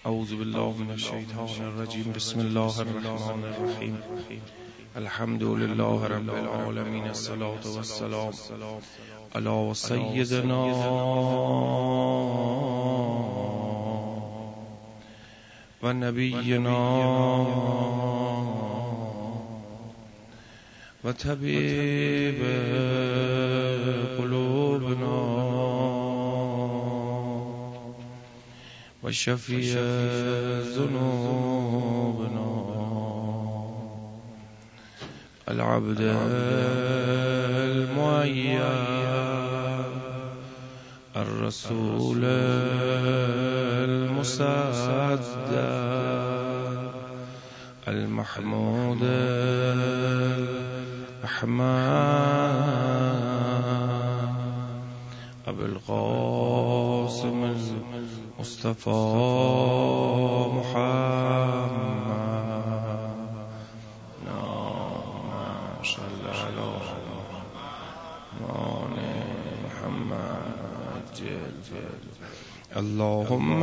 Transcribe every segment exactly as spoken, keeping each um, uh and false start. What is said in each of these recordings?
اعوذ بالله من الشیطان الرجیم. بسم الله الرحمن الرحیم. الحمد لله رب العالمین. الصلاة والسلام علی سیدنا و نبینا و طبیب قلوبنا و شفیع ذنوبنا العبد المؤید الرسول المصدق المحمود احمد ابو القاسم المصطفى محمد. اللهم صل على محمد جل اللهم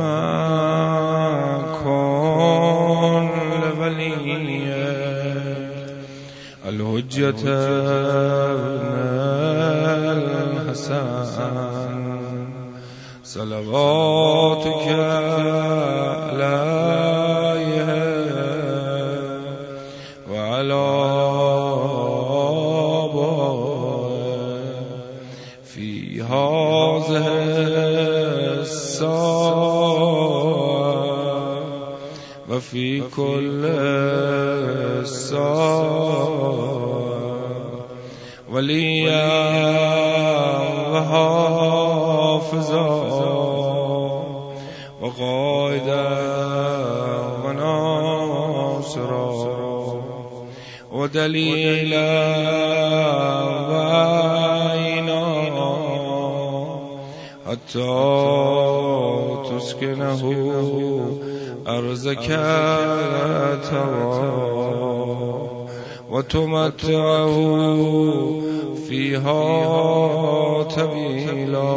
كن لوليك الحجة الحسن صلواتك عليه وعلى آبائه في هذه الساعة وفي كل الساعة وليا وحافظا وقائدا وناصرا ودليلا وعينا حتى تسكنه أرضك ترى وتمتعه فيها طويلا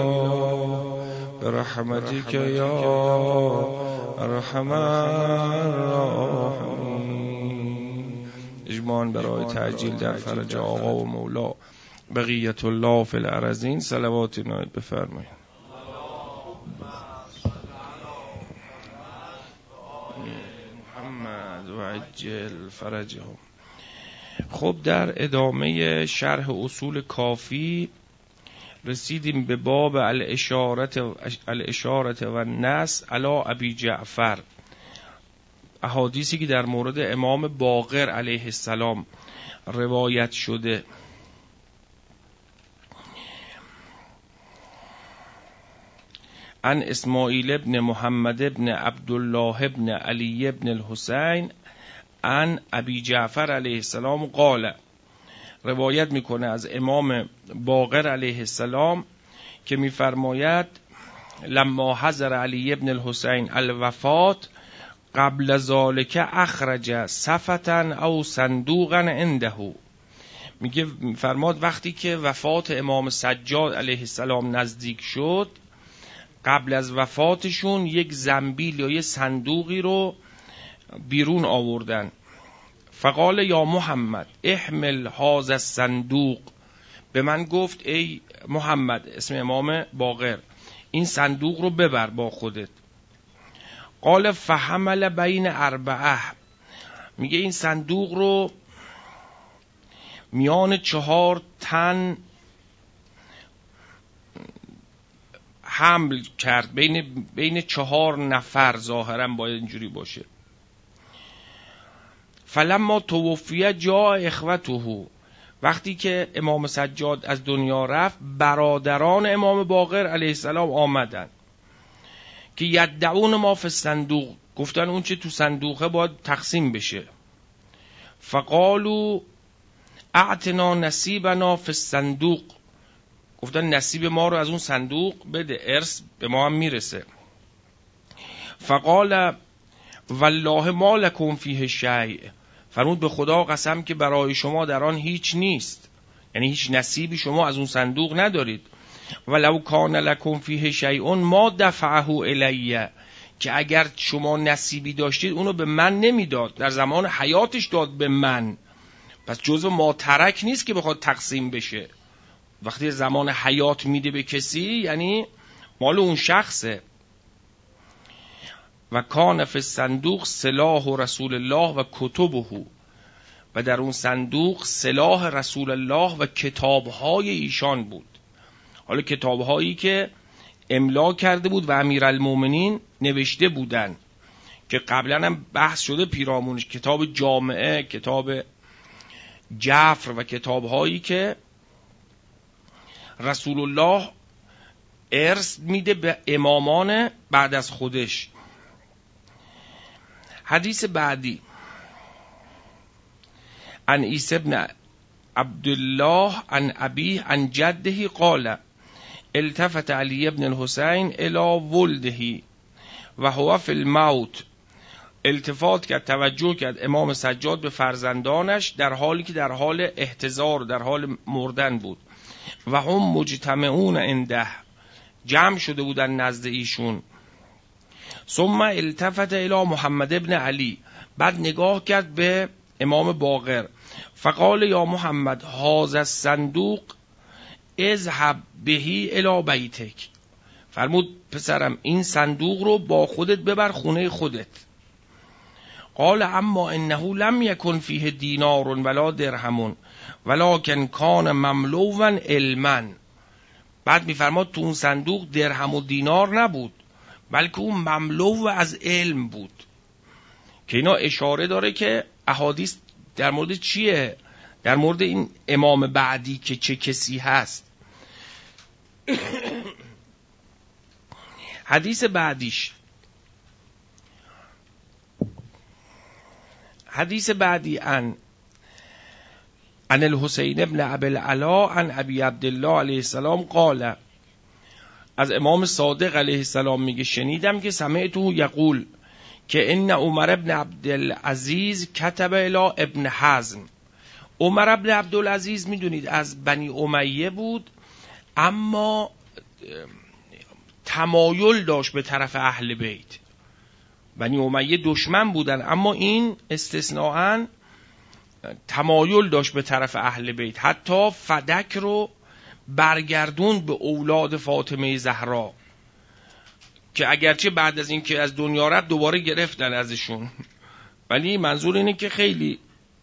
برحمتك يا ارحم الراحمین. اجماعاً برای تعجیل در فرج آقا و مولا بقیت الله فی الارضین صلوات عنایت بفرمایید. محمد و عجل فرجهم. خب در ادامه شرح اصول کافی رسیدیم به باب الاشارت الاشارت و نص علی ابی جعفر، احادیثی که در مورد امام باقر علیه السلام روایت شده. عن اسماعیل ابن محمد ابن عبدالله ابن علی ابن الحسین عن ابی جعفر علیه السلام قال، روایت میکنه از امام باقر علیه السلام که میفرماید لما حضر علی ابن الحسین الوفات قبل ذالک اخرج صفتا او صندوقا عنده. میگه فرماد وقتی که وفات امام سجاد علیه السلام نزدیک شد، قبل از وفاتشون یک زنبیل یا یک صندوقی رو بیرون آوردن. فقال یا محمد احمل هذا الصندوق، به من گفت ای محمد، اسم امام باقر، این صندوق رو ببر با خودت. قال فحمل بین اربعه، میگه این صندوق رو میان چهار تن حمل کرد، بین بین چهار نفر، ظاهرا باید اینجوری باشه. فلما توفی جاء اخوته، وقتی که امام سجاد از دنیا رفت برادران امام باقر علیه السلام آمدن که یدعون ما فی الصندوق، گفتن اون چه تو صندوقه باید تقسیم بشه. فقالوا اعتنا نصیبنا فی الصندوق، گفتن نصیب ما رو از اون صندوق بده، ارث به ما هم میرسه. فقال والله ما لکم فیه شیء، فرمود به خدا قسم که برای شما در آن هیچ نیست، یعنی هیچ نصیبی شما از اون صندوق ندارید. ولو کان لکم فیه شیء ما دفعه الیه، که اگر شما نصیبی داشتید اونو به من نمیداد، در زمان حیاتش داد به من، پس جزء ما ترک نیست که بخواد تقسیم بشه. وقتی زمان حیات میده به کسی یعنی مال اون شخصه. و کان فی الصندوق سلاح رسول الله و کتبه، و در اون صندوق سلاح رسول الله و کتابهای ایشان بود. حالا کتابهایی که املا کرده بود و امیرالمومنین نوشته بودن که قبلا هم بحث شده پیرامونش، کتاب جامعه، کتاب جعفر و کتابهایی که رسول الله ارث میده به امامان بعد از خودش. حدیث بعدی عن عیسی بن عبدالله عن ابیه عن جده قال التفت علی بن الحسین الی ولده و هو فی الموت. التفات کرد، توجه کرد امام سجاد به فرزندانش در حالی که در حال احتضار، در حال مردن بود. و هم مجتمعون عنده، جمع شده بودن نزد ایشون. ثم التفت الی محمد ابن علی، بعد نگاه کرد به امام باقر. فقال یا محمد هذا الصندوق اذهب بهی الی بیتک. فرمود پسرم این صندوق رو با خودت ببر خونه خودت. قال اما انه لم یکن فیه دینار ولا درهم ولکن کان مملوا علما. بعد میفرماد تو اون صندوق درهم و دینار نبود، بلکه اون مملو از علم بود. که اینا اشاره داره که احادیث در مورد چیه؟ در مورد این امام بعدی که چه کسی هست. حدیث بعدیش، حدیث بعدی عن عن الحسین ابن ابی العلا عن ابی عبدالله علیه السلام قال، از امام صادق علیه السلام میگه شنیدم که سمعته یقول که ان عمر ابن عبدالعزیز کتب الی ابن حزم. عمر ابن عبدالعزیز میدونید از بنی امیه بود، اما تمایل داشت به طرف اهل بیت. بنی امیه دشمن بودن، اما این استثناءً تمایل داشت به طرف اهل بیت. حتی فدک رو برگردون به اولاد فاطمه زهرا که اگرچه بعد از اینکه از دنیا رفت دوباره گرفتن ازشون، ولی منظور اینه که خیلی،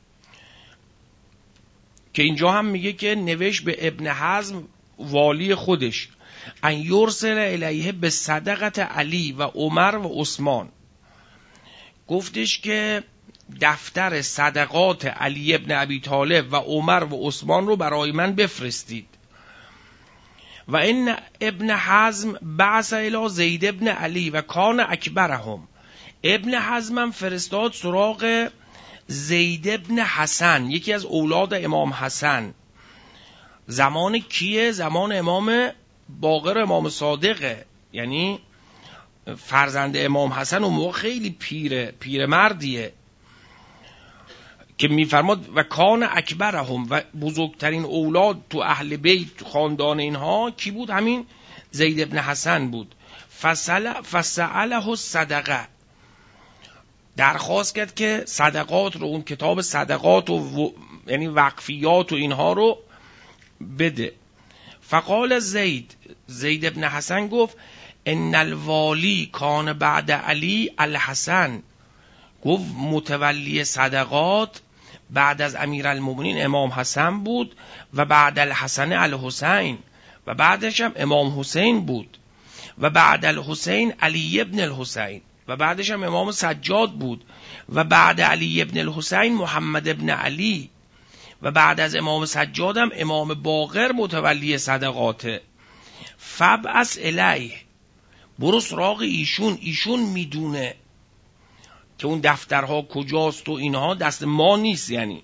که اینجا هم میگه که نوشت به ابن حزم والی خودش ان یرسل الیه به صدقت علی و عمر و عثمان. گفتش که دفتر صدقات علی ابن ابی طالب و عمر و عثمان رو برای من بفرستید. و این ابن حزم بعث الی زید ابن علی و کان اکبرهم. ابن حزم فرستاد سراغ زید ابن حسن، یکی از اولاد امام حسن. زمان کیه؟ زمان امام باقر، امام صادقه، یعنی فرزند امام حسن اون موقع خیلی پیره، پیر مردیه که میفرماد و کان اکبرهم، و بزرگترین اولاد تو اهل بیت، تو خاندان اینها کی بود؟ همین زید ابن حسن بود. فسأل فسأله الصدقه، درخواست کرد که صدقات رو، اون کتاب صدقات و و... یعنی وقفیات و اینها رو بده. فقال زید، زید ابن حسن گفت ان الوالی کان بعد علی الحسن. گفت متولی صدقات بعد از امیرالمومنین امام حسن بود و بعد الحسن الحسین، و بعدش هم امام حسین بود، و بعد الحسین علی ابن الحسین، و بعدش هم امام سجاد بود، و بعد علی ابن الحسین محمد ابن علی، و بعد از امام سجاد هم امام باقر متولی صدقاته. فبعث الیه، برو سراغ ایشون، ایشون میدونه که اون دفترها کجاست و اینها دست ما نیست. یعنی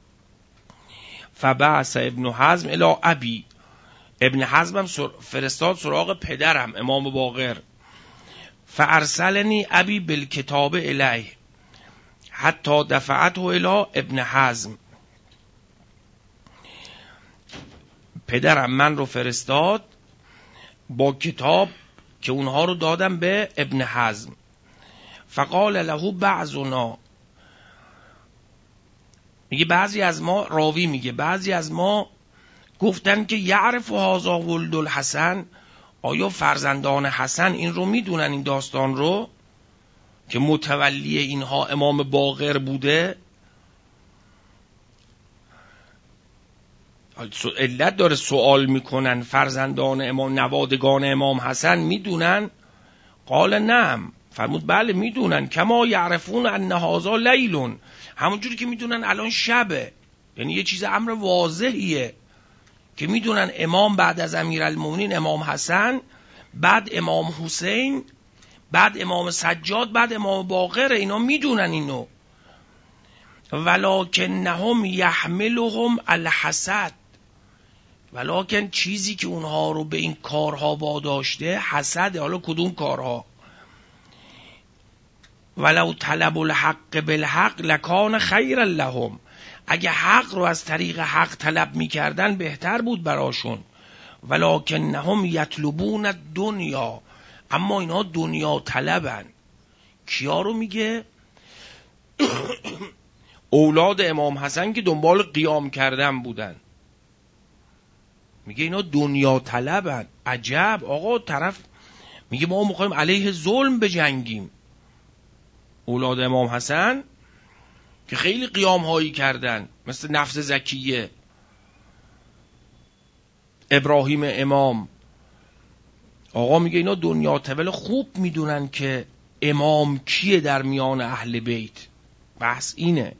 فبعث ابن حزم الی ابی، ابن حزم هم فرستاد سراغ پدرم امام باقر. فارسلنی ابی بالکتاب الیه حتی دفعته الی ابن حزم. پدرم من رو فرستاد با کتاب که اونها رو دادم به ابن حزم. فقال له بعضنا، میگه بعضی از ما، راوی میگه بعضی از ما گفتن که یعرف هذا ولد الحسن، آیا فرزندان حسن این رو میدونن، این داستان رو که متولی اینها امام باقر بوده؟ علت داره سوال میکنن فرزندان امام، نوادگان امام حسن میدونن؟ قال نعم، فرمود بله میدونن، کما یعرفون ان هذا لیل، همونجوری که میدونن الان شبه. یعنی یه چیز امر واضحیه که میدونن امام بعد از امیرالمومنین امام حسن، بعد امام حسین، بعد امام سجاد، بعد امام باقر، اینا میدونن اینو. ولکنهم یحملهم الحسد، ولکن چیزی که اونها رو به این کارها واداشته حسد. حالا کدوم کارها؟ ولو طلب الحق بالحق لکان خیر لهم، اگه حق رو از طریق حق طلب میکردن بهتر بود براشون. ولکنهم یطلبون الدنیا، اما اینا دنیا طلبن. کیا رو میگه؟ اولاد امام حسن که دنبال قیام کردن بودن. میگه اینا دنیا طلبن. عجب آقا، طرف میگه ما میخوایم علیه ظلم بجنگیم. اولاد امام حسن که خیلی قیام هایی کردن، مثل نفس زکیه، ابراهیم امام. آقا میگه اینا دنیا طلب، خوب میدونن که امام کیه در میان اهل بیت. بحث اینه.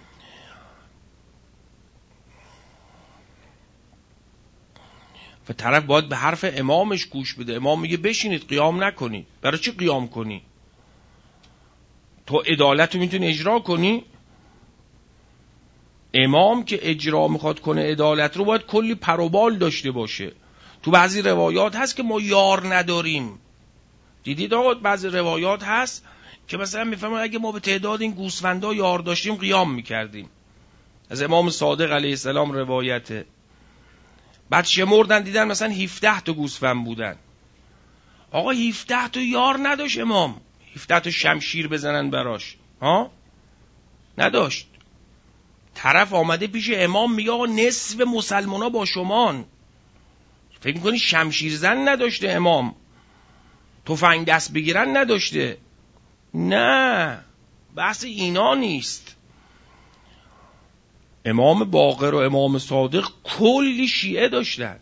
و طرف باید به حرف امامش گوش بده. امام میگه بشینید قیام نکنید. برای چی قیام کنی؟ تو عدالت رو میتونی اجرا کنی؟ امام که اجرا میخواد کنه عدالت رو، باید کلی پروبال داشته باشه. تو بعضی روایات هست که ما یار نداریم. دیدید آقا بعضی روایات هست که مثلا میفهمن اگه ما به تعداد این گوسفندا یار داشتیم قیام میکردیم. از امام صادق علیه السلام روایته. بعد شمردن دیدن مثلا هفده تا گوسفند بودن. آقا هفده تا یار نداشت امام، هفده تا شمشیر بزنن براش، ها نداشت. طرف آمده پیش امام میگه آقا نصف مسلمانا با شمان. فکر میکنی شمشیر زن نداشته امام؟ تفنگ دست بگیرن نداشته؟ نه، بحث اینا نیست. امام باقر و امام صادق کلی شیعه داشتن.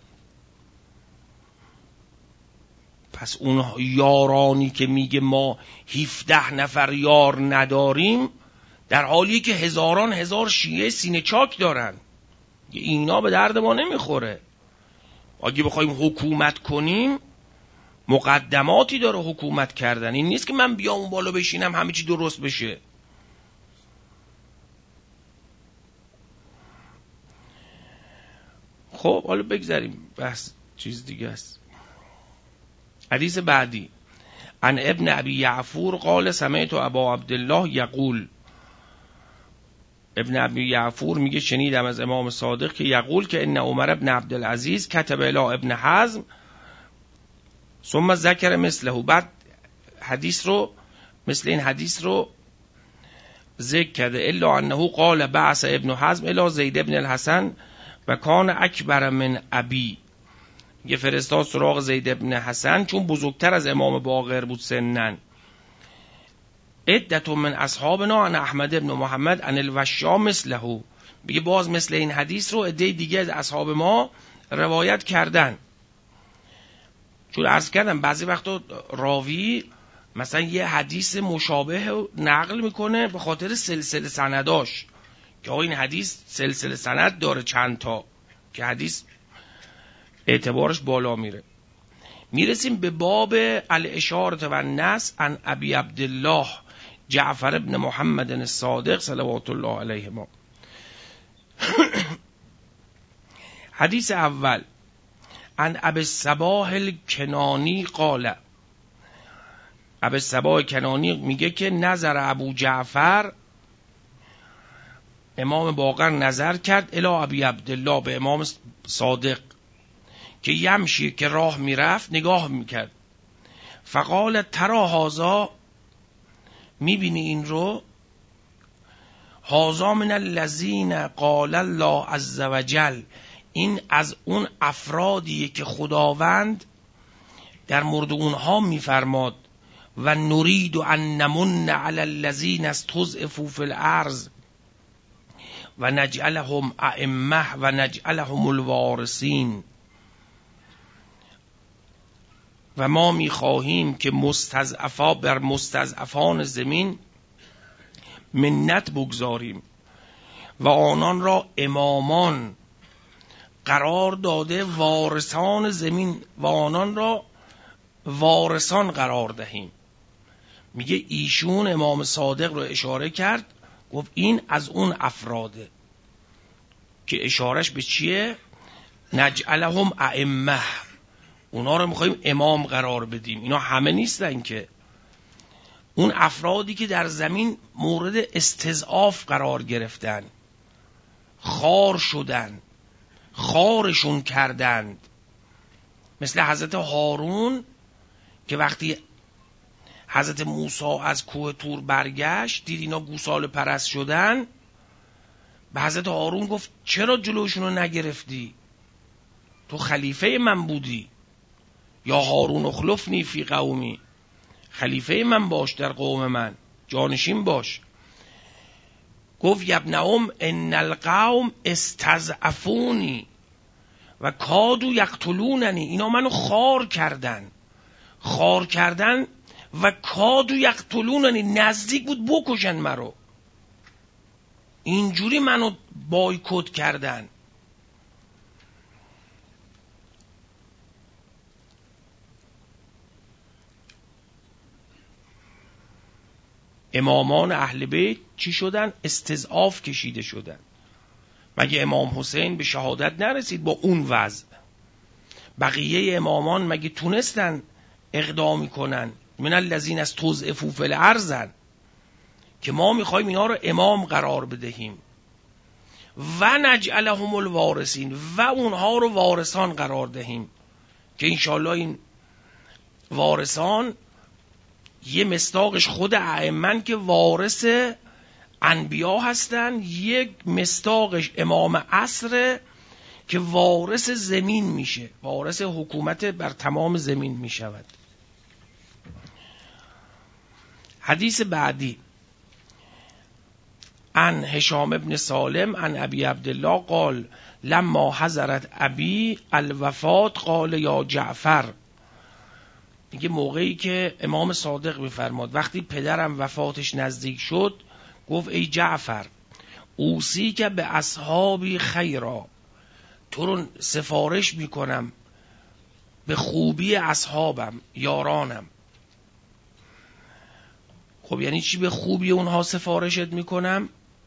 پس اون یارانی که میگه ما هفده نفر یار نداریم، در حالی که هزاران هزار شیعه سینه چاک دارن. اینا به درد ما نمیخوره. اگه بخوایم حکومت کنیم مقدماتی داره حکومت کردن. این نیست که من بیام اون بالا بشینم همه چی درست بشه. خب حالا بگذاریم، بحث چیز دیگه است. حدیث بعدی، عن ابن ابی یعفور قال سمعت ابا عبدالله یقول، ابن ابی یعفور میگه شنیدم از امام صادق که یقول که ان عمر ابن عبدالعزیز کتب الی ابن حزم ثم ذکر مثله، بعد حدیث رو مثل این حدیث رو ذکر کرده. الا انه قال بعث ابن حزم الی زید ابن الحسن و کان اکبر من ابی، یه فرستاد سراغ زید ابن حسن چون بزرگتر از امام باقر بود سنن. عدت من اصحابنا عن احمد ابن محمد عن الوشا مثله، بگه باز مثل این حدیث رو عده دیگه از اصحاب ما روایت کردن. چون عرض کردم بعضی وقتا راوی مثلا یه حدیث مشابه نقل میکنه به خاطر سلسله سنداش، که آقا این حدیث سلسله سند داره چند تا، که حدیث اعتبارش بالا میره. میرسیم به باب الاشاره و النص عن ابی عبدالله جعفر ابن محمد الصادق صلوات الله علیه ما. حدیث اول، عن ابی الصباح الکنانی قال، ابی الصباح کنانی میگه که نظر ابو جعفر، امام باقر نظر کرد الی ابی عبدالله، به امام صادق، که یمشی، که راه میرفت نگاه میکرد. فقال ترا هذا، میبینی این رو؟ هذا من الذین قال الله عز وجل، این از اون افرادیه که خداوند در مورد اونها میفرماد و نرید ان نمن علی الذین استضعفوا فی الارض و نجعلهم ائمه و نجعلهم الوارثین. و ما میخواهیم که مستضعفا بر مستضعفان زمین منت بگذاریم و آنان را امامان قرار داده، وارثان زمین و آنان را وارثان قرار دهیم. میگه ایشون امام صادق رو اشاره کرد، گفت این از اون افراده که اشارش به چیه؟ نجعلهم ائمه، اونا رو میخوایم امام قرار بدیم. اینا همه نیستن که، اون افرادی که در زمین مورد استضعاف قرار گرفتن، خار شدن، خارشون کردند، مثل حضرت هارون که وقتی حضرت موسی از کوه طور برگشت دید اینا گوساله پرست شدن، به حضرت هارون گفت چرا جلوشون رو نگرفتی؟ تو خلیفه من بودی. یا هارون اخلفنی فی قومی، خلیفه من باش در قوم من، جانشین باش. گفت یبن ام ان القوم استضعفونی و کادوا یقتلوننی، اینا منو خار کردن، خار کردن و کادوا یقتلوننی، نزدیک بود بکشن مرو، اینجوری منو بایکوت کردن. امامان اهل بیت چی شدن؟ استضعاف کشیده شدن. مگه امام حسین به شهادت نرسید با اون وضع؟ بقیه امامان مگه تونستن اقدامی کنن؟ من الذین استضعفوا فی الارض، که ما میخوایم اینا رو امام قرار بدهیم و نجعلهم الوارثین، و اونها رو وارثان قرار دهیم، که انشالله این وارثان یه مصداقش خود ائمه که وارث انبیا هستن، یک مصداقش امام عصر که وارث زمین میشه، وارث حکومت بر تمام زمین میشود. حدیث بعدی عن هشام ابن سالم عن ابی عبدالله قال لما حضرت ابی الوفات قال یا جعفر، میگه موقعی که امام صادق میفرماد وقتی پدرم وفاتش نزدیک شد، گفت ای جعفر اوصی که به اصحابی خیرا، تو رو سفارش میکنم به خوبی اصحابم، یارانم. خب یعنی چی به خوبی اونها سفارشت میکنم؟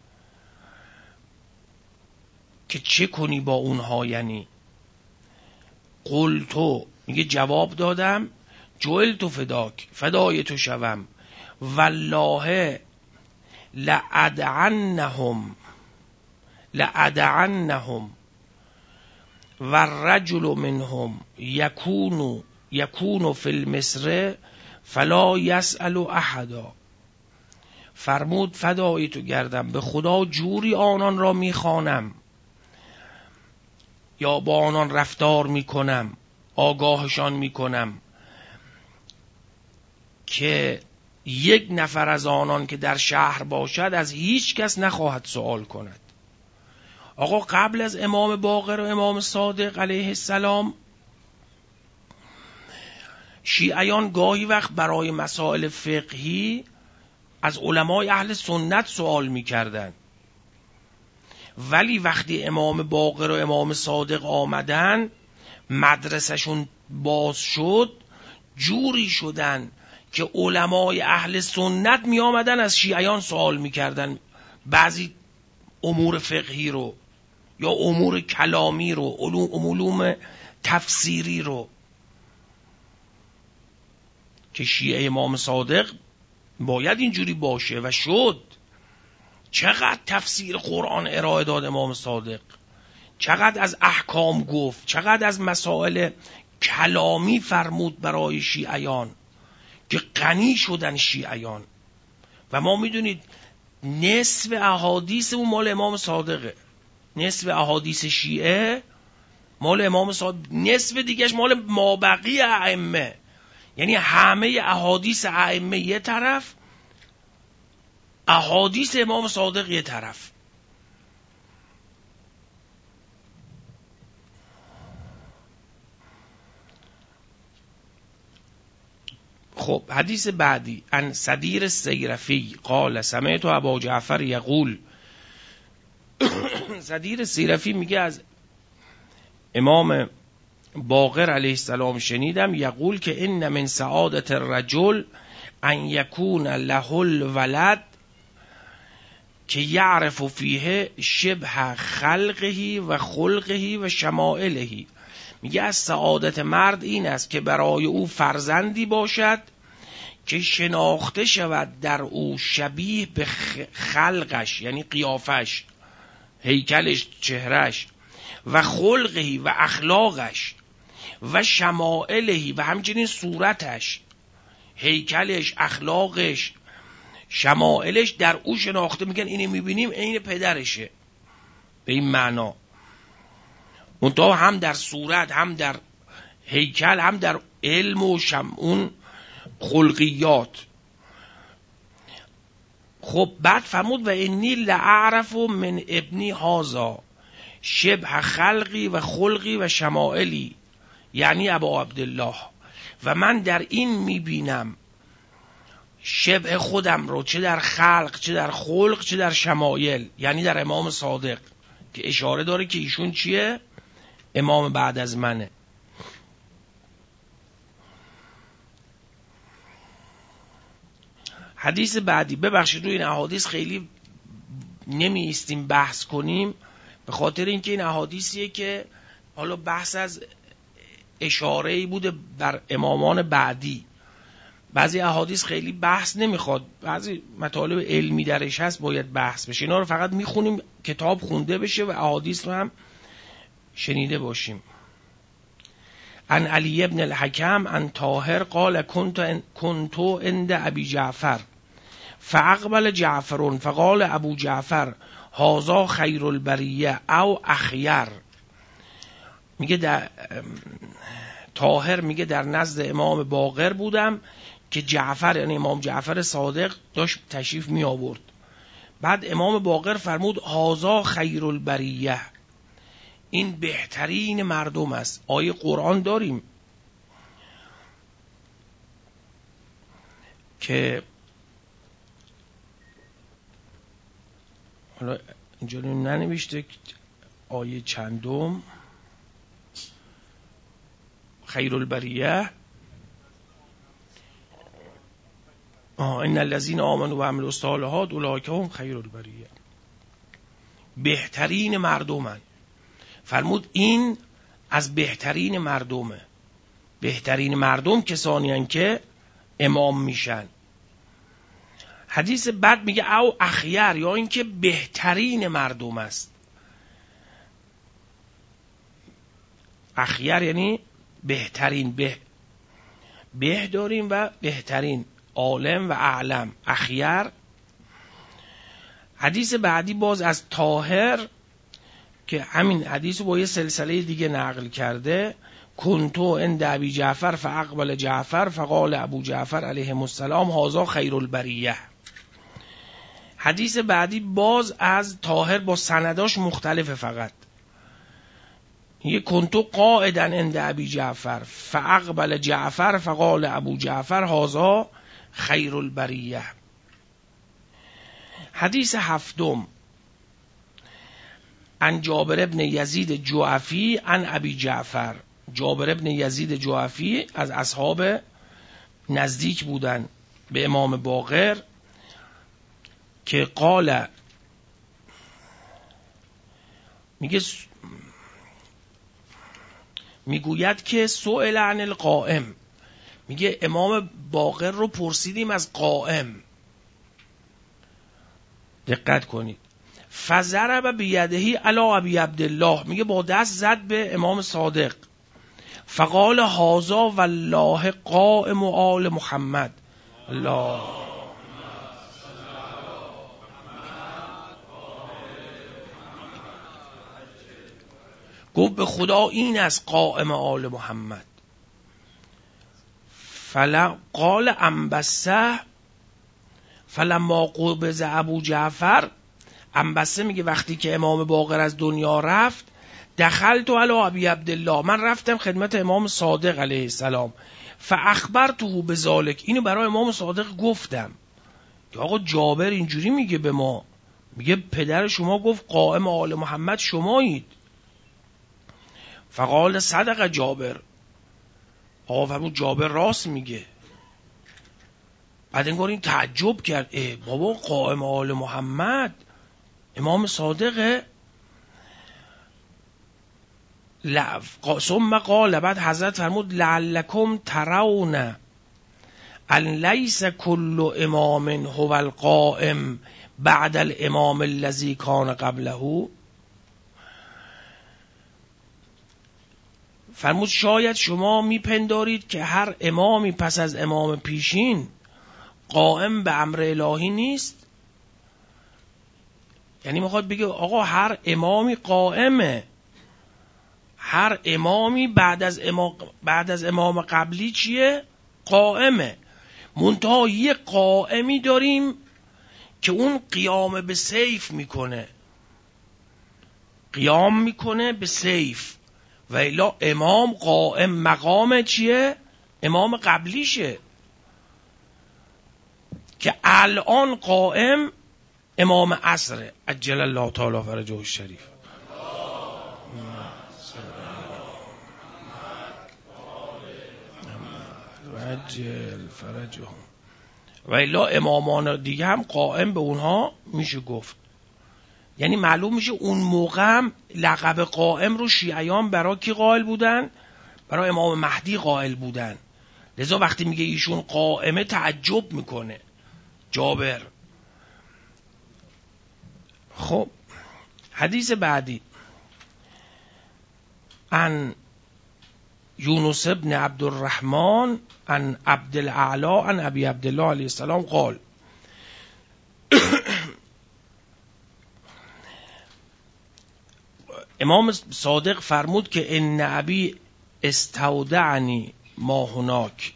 که چه کنی با اونها؟ یعنی قلتو، میگه جواب دادم جعلت فداک، فدای تو شوم، والله لأدعنهم لأدعنهم والرجل منهم یکون یکون فی المصر فلا یسأل احدا. فرمود فدای تو گردم، به خدا جوری آنان را میخوانم یا با آنان رفتار میکنم، آگاهشان میکنم که یک نفر از آنان که در شهر باشد از هیچ کس نخواهد سوال کند. آقا قبل از امام باقر و امام صادق علیه السلام، شیعیان گاهی وقت برای مسائل فقهی از علمای اهل سنت سوال میکردن، ولی وقتی امام باقر و امام صادق آمدن مدرسهشون باز شد، جوری شدن که علمای اهل سنت می آمدن از شیعیان سوال می کردن بعضی امور فقهی رو یا امور کلامی رو، علوم تفسیری رو، که شیعه امام صادق باید اینجوری باشه و شد. چقدر تفسیر قرآن ارائه داد امام صادق، چقدر از احکام گفت، چقدر از مسائل کلامی فرمود برای شیعیان که غنی شدن شیعیان. و ما میدونید نصف احادیث اون مال امام صادقه، نصف احادیث شیعه مال امام صادق، نصف دیگهش مال مابقی ائمه. یعنی همه احادیث ائمه یه طرف، احادیث امام صادق یه طرف. خب حدیث بعدی، عن صدیر السیرفی قال سمعت ابا جعفر یقول. صدیر السیرفی میگه از امام باقر علیه السلام شنیدم یقول که ان من سعادت الرجل ان یکون له الولد که یعرف فیه شبه خلقه و خلقه و شمائله. میگه از سعادت مرد این است که برای او فرزندی باشد که شناخته شود در او شبیه به خلقش، یعنی قیافش، هیکلش، چهرش، و خلقه و اخلاقش، و شمائله و همچنین صورتش، هیکلش، اخلاقش، شمائلش در او شناخته. میگن اینو میبینیم عین پدرشه، به این معنا. منتها هم در صورت، هم در هیکل، هم در علم و شم اون خلقیات. خب بعد فرمود و انی لأعرف من ابنی هذا شبه خلقی و خلقی و شمائلی، یعنی ابا عبدالله، و من در این میبینم شبه خودم رو، چه در خلق، چه در خلق، چه در شمایل، یعنی در امام صادق، که اشاره داره که ایشون چیه؟ امام بعد از منه. حدیث بعدی، ببخشید روی این احادیث خیلی نمی ایستیم بحث کنیم، به خاطر اینکه این احادیثیه که حالا بحث از اشاره‌ای بوده بر امامان بعدی. بعضی احادیث خیلی بحث نمیخواد، بعضی مطالب علمی درش هست باید بحث بشه. اینا رو فقط میخونیم کتاب خونده بشه و احادیث رو هم شنیده باشیم. عن علی ابن الحکم عن طاهر قال كنت كنت عند ابي جعفر فاقبل جعفر فقال ابو جعفر هذا خیر البریه او اخیر. میگه در طاهر میگه در نزد امام باقر بودم که جعفر، یعنی امام جعفر صادق، داشت تشریف می آورد. بعد امام باقر فرمود هذا خیر البریه، این بهترین مردم است. آیه قرآن داریم که حالا اینجا ننوشته آیه چندم، خیر البریه آه ان الذين آمنوا و عملوا الصالحات اولئک هم خیر البریه، بهترین مردمن. فرمود این از بهترین مردمه. بهترین مردم کسانی هستند که امام میشن. حدیث بعد میگه او اخیر، یا اینکه بهترین مردم است. اخیر یعنی بهترین، به به داریم و بهترین، عالم و اعلم، اخیر. حدیث بعدی باز از طاهر که همین حدیث رو با یه سلسله دیگه نقل کرده، کنتو عند ابی جعفر فاقبل جعفر فقال ابو جعفر علیه السلام هذا خیر البریه. حدیث بعدی باز از طاهر با سنداش مختلفه، فقط یه کنتو قاعدا عند ابی جعفر فاقبل جعفر فقال ابو جعفر هذا خیر البریه. حدیث هفتم، عن جابر ابن یزید جعفی عن ابی جعفر. جابر ابن یزید جعفی از اصحاب نزدیک بودن به امام باقر که قال، میگه میگوید که سئل عن القائم، میگه امام باقر رو پرسیدیم از قائم. دقت کنید. فضرب بیدهی علی ابی عبدالله، میگه با دست زد به امام صادق. فقال هذا والله قائم آل محمد. الله به خدا این از قائم آل محمد. فلا قال انبسه فلما قبض ابو جعفر، انبسه میگه وقتی که امام باقر از دنیا رفت، دخلت علی ابی عبدالله، من رفتم خدمت امام صادق علیه السلام، فاخبرته بذالک، اینو برای امام صادق گفتم که آقا جابر اینجوری میگه به ما، میگه پدر شما گفت قائم آل محمد شمایید. فقال صدق جابر، آقا فرمود جابر راست میگه. بعد انگار این تعجب کرد، اه بابا قائم آل محمد امام صادقه. ثم قال، بعد حضرت فرمود لعلکم ترون ان لیس کل امام هو القائم بعد الامام الذی کان قبله. فرمود شاید شما میپندارید که هر امامی پس از امام پیشین قائم به امر الهی نیست. یعنی میخواد بگه آقا هر امامی قائمه، هر امامی بعد از امام بعد از امام قبلی چیه؟ قائمه. منتها یه قائمی داریم که اون قیام به سیف میکنه، قیام میکنه به سیف، و الا امام قائم مقام چیه؟ امام قبلیشه که الان قائم امام عصر عجل الله تعالی فرجه الشریف. عجل فرجه. و الا امامان دیگه هم قائم به اونها میشه گفت. یعنی معلوم میشه اون موقع هم لقب قائم رو شیعیان برای کی قائل بودن؟ برای امام مهدی قائل بودن. لذا وقتی میگه ایشون قائمه تعجب میکنه جابر. خب حدیث بعدی، عن یونس ابن عبدالرحمن عن عبدالاعلی عن ابی عبدالله علیه السلام قال امام صادق فرمود که ان ابی استودعنی ما هناک،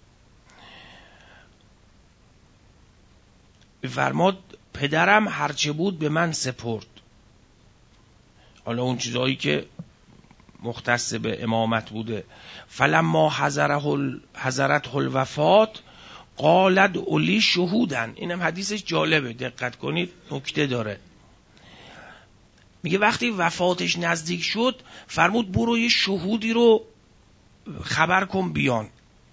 فرمود پدرم هرچه بود به من سپرد. حالا اون چیزایی که مختص به امامت بوده. فلما حضره حضرت الوفات قالد اولی شهودن. اینم حدیثش جالبه، دقت کنید نکته داره. میگه وقتی وفاتش نزدیک شد فرمود برو یه شهودی رو خبر کن بیان.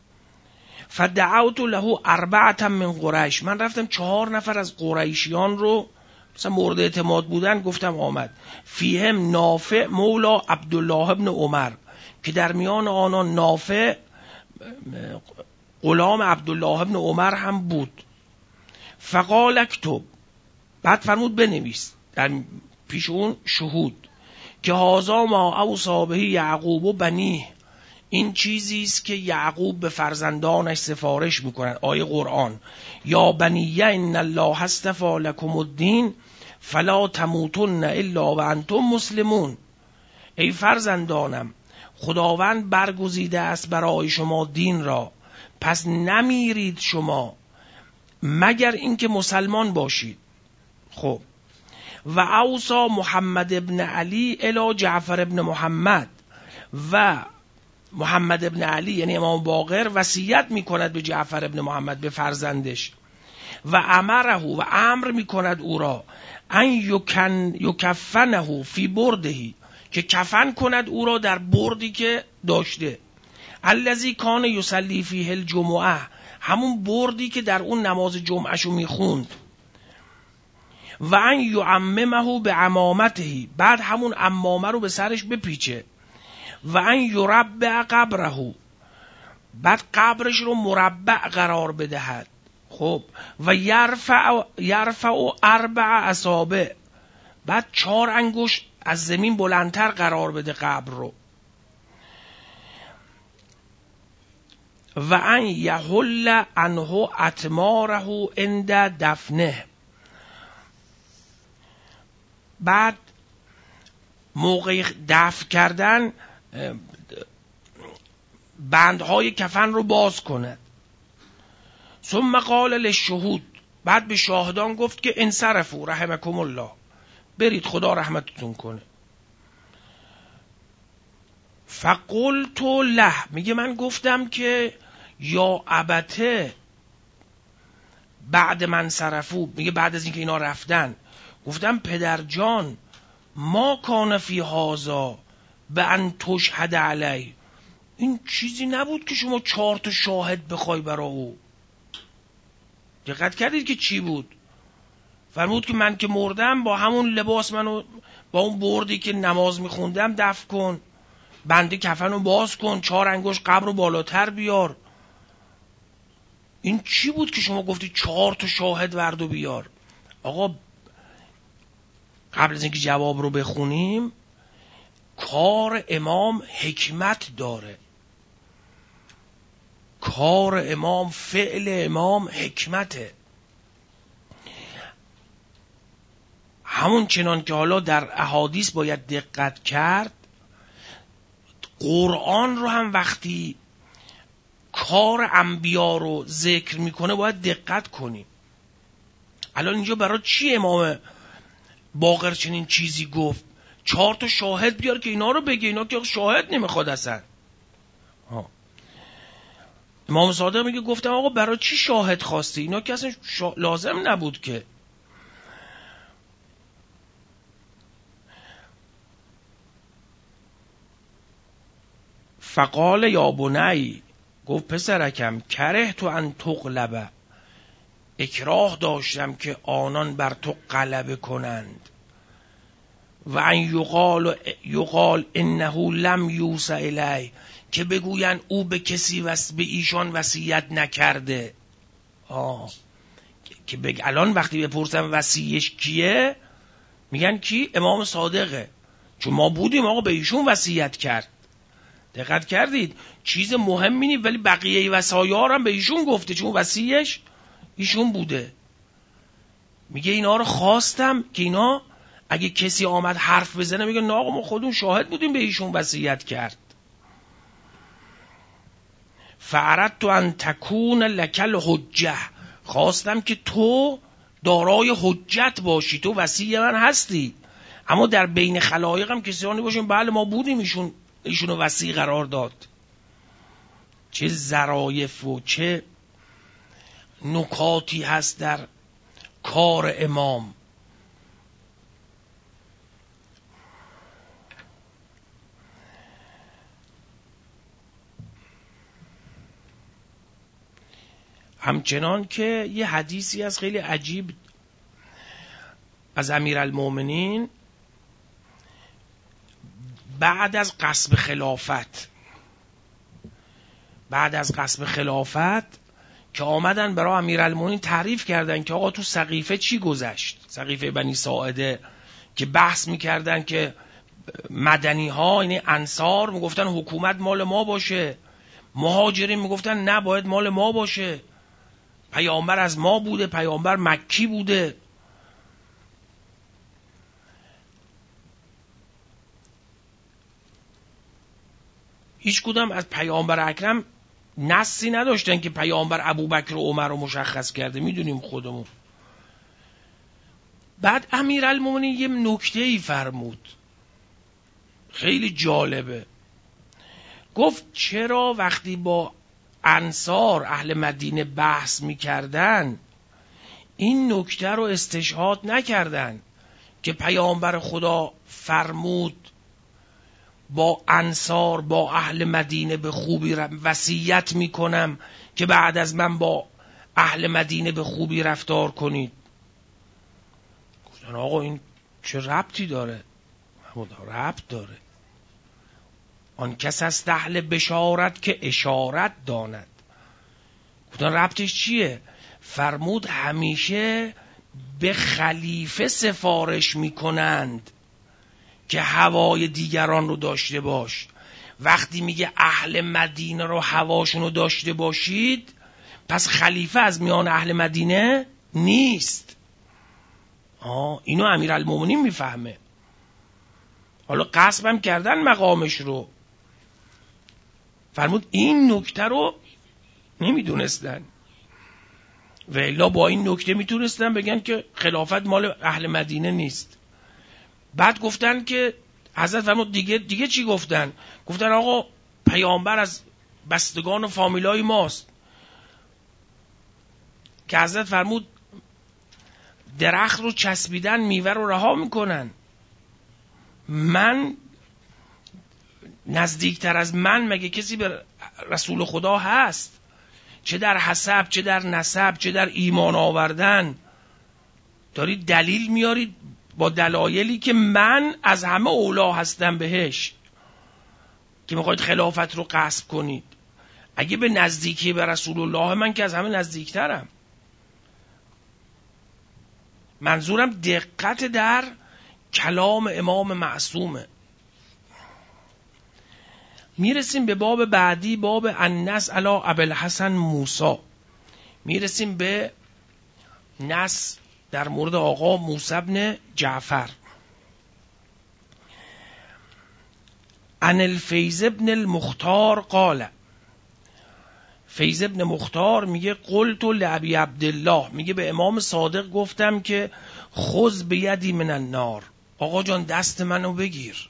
فدعوت له اربعه من قریش، من رفتم چهار نفر از قریشیان رو مثلا مورد اعتماد بودن گفتم آمد. فیهم نافع مولا عبدالله ابن عمر، که در میان آنان نافع غلام عبدالله ابن عمر هم بود. فقال اکتب، بعد فرمود بنویس در پیش اون شهود که هازا ما اوصا به یعقوب و بنیه، این چیزی است که یعقوب به فرزندانش سفارش میکنن. آیه قرآن یا بنیه ان الله اصطفی لکم الدین فلا تموتن الا و انتم مسلمون. ای فرزندانم خداوند برگزیده است برای شما دین را، پس نمیرید شما مگر اینکه مسلمان باشید. خب و اوصا محمد ابن علی الی جعفر ابن محمد، و محمد ابن علی یعنی امام باقر وصیت میکند به جعفر ابن محمد به فرزندش، و امره و امر میکند او را ان یکن یکفنه فی بردهی، که کفن کند او را در بردی که داشته. الذی کان یصلی فیه الجمعه، همون بردی که در اون نماز جمعهشو میخوند. و ان یعممه به عمامته، بعد همون عمامه رو به سرش بپیچه. و ان یربع قبره، بعد قبرش رو مربع قرار بدهد. خب و یرفع یرفع اربع اصابع، بعد چهار انگشت از زمین بلندتر قرار بده قبر رو. و ان یحل عنه اتماره عند دفنه، بعد موقع دفن کردن بندهای کفن رو باز کند. ثم قال للشهود، بعد به شاهدان گفت که انصرفوا رحمکم الله، برید خدا رحمتتون کنه. فقلت له، میگه من گفتم که یا ابته، بعد من صرفو، میگه بعد از اینکه اینا رفتن، گفتم پدر جان ما کان فی هذا به ان تشهد علی، این چیزی نبود که شما چهار تا شاهد بخوای برا او. دقت کردید که چی بود؟ فرمود که من که مردم با همون لباس منو با اون بردی که نماز میخوندم دفن کن، بنده کفن رو باز کن، چهار انگشت قبر رو بالاتر بیار. این چی بود که شما گفتی چهار تا شاهد ورد و بیار؟ آقا قبل از اینکه جواب رو بخونیم، کار امام حکمت داره، کار امام، فعل امام حکمته. همون چنان که حالا در احادیث باید دقت کرد، قرآن رو هم وقتی کار انبیا رو ذکر میکنه باید دقت کنیم. الان اینجا برای چی امام باقر چنین چیزی گفت؟ چهار تا شاهد بیار که اینا رو بگه، اینا که شاهد نمیخواد اصلا. ها. امام صادق میگه گفتم آقا برای چی شاهد خواستی؟ اینا که اصلا شا... لازم نبود که. فقال یا بنی، گفت پسرکم، کره تو ان تغلبه، اکراه داشتم که آنان بر تو غلبه کنند، و ان یقال یقال انه لم یوصى الیه، که بگوین او به کسی وس به ایشان وصیت نکرده. آه که بگ... الان وقتی بپرسم وصیش کیه، میگن کی؟ امام صادقه، چون ما بودیم آقا به ایشون وصیت کرد. دقت کردید؟ چیز مهمی نیست، ولی بقیه وصایا هم به ایشون گفته چون وصیش ایشون بوده. میگه اینا رو خواستم که اینا اگه کسی آمد حرف بزنه میگه نه آقا ما خودمون شاهد بودیم به ایشون وصیت کرد. فاردت ان تکون لک الحجه، خواستم که تو دارای حجت باشی، تو وصی من هستی، اما در بین خلایق هم کسانی باشیم بله ما بودیم ایشون ایشونو وصی قرار داد. چه ظرایف و چه نکاتی هست در کار امام. همچنان که یه حدیثی از خیلی عجیب از امیرالمومنین بعد از غصب خلافت بعد از غصب خلافت که آمدن برای امیرالمومنین تعریف کردن که آقا تو سقیفه چی گذشت، سقیفه بنی ساعده، که بحث میکردن که مدنی ها یعنی انصار میگفتن حکومت مال ما باشه، مهاجرین میگفتن نه باید مال ما باشه، پیامبر از ما بوده، پیامبر مکی بوده. هیچ کدام از پیامبر اکرم نصی نداشتن که پیامبر ابوبکر و عمر رو مشخص کرده، میدونیم خودمون. بعد امیرالمومنین یه نکته ای فرمود خیلی جالبه، گفت چرا وقتی با انصار اهل مدینه بحث میکردن این نکته رو استشهاد نکردن که پیامبر خدا فرمود با انصار با اهل مدینه به خوبی وصیت میکنم که بعد از من با اهل مدینه به خوبی رفتار کنید. گفتن آقا این چه ربطی داره؟ محمود ربط داره. آن کس است اهل بشارت که اشارت داند. گفتن ربطش چیه؟ فرمود همیشه به خلیفه سفارش میکنند که هوای دیگران رو داشته باش. وقتی میگه اهل مدینه رو هواشون رو داشته باشید، پس خلیفه از میان اهل مدینه نیست. آه اینو امیرالمومنین میفهمه. حالا غصبم کردن مقامش رو. فرمود این نکته رو نمیدونستن، و الا با این نکته میتونستن بگن که خلافت مال اهل مدینه نیست. بعد گفتن که حضرت فرمود دیگه دیگه چی گفتن؟ گفتن آقا پیامبر از بستگان و فامیلای ماست، که حضرت فرمود درخت رو چسبیدن میوه رو رها میکنن. من نزدیکتر از من مگه کسی به رسول خدا هست؟ چه در حسب، چه در نسب، چه در ایمان آوردن. دارید دلیل میارید با دلایلی که من از همه اولا هستم بهش، که میخواید خلافت رو غصب کنید. اگه به نزدیکی به رسول الله، من که از همه نزدیکترم. منظورم دقت در کلام امام معصومه. میرسیم به باب بعدی، باب النص علی ابوالحسن موسی. میرسیم به نص در مورد آقا موسی بن جعفر. عن الفیض بن المختار قال، فیض بن مختار میگه قلت لابی عبدالله، میگه به امام صادق گفتم که خذ بیدی من النار، آقا جان دست منو بگیر.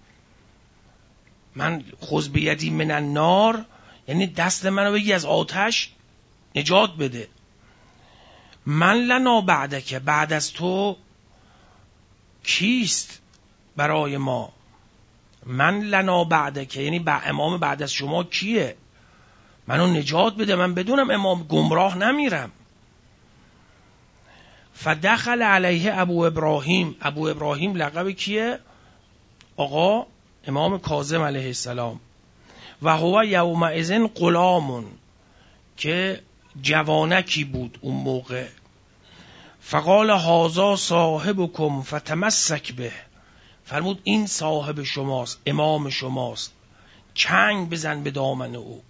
من خذ بیدی من النار یعنی دست منو بگی از آتش نجات بده. من لنا بعدک، بعد از تو کیست برای ما؟ من لنا بعدک یعنی با امام بعد از شما کیه؟ منو نجات بده، من بدونم امام گمراه نمیرم. فدخل علیه ابو ابراهیم، ابو ابراهیم لقب کیه؟ آقا امام کاظم علیه السلام. و هو یومئذ غلام، که جوانکی بود اون موقع. فقال هذا صاحبکم فتمسک به، فرمود این صاحب شماست، امام شماست، چنگ بزن به دامن او.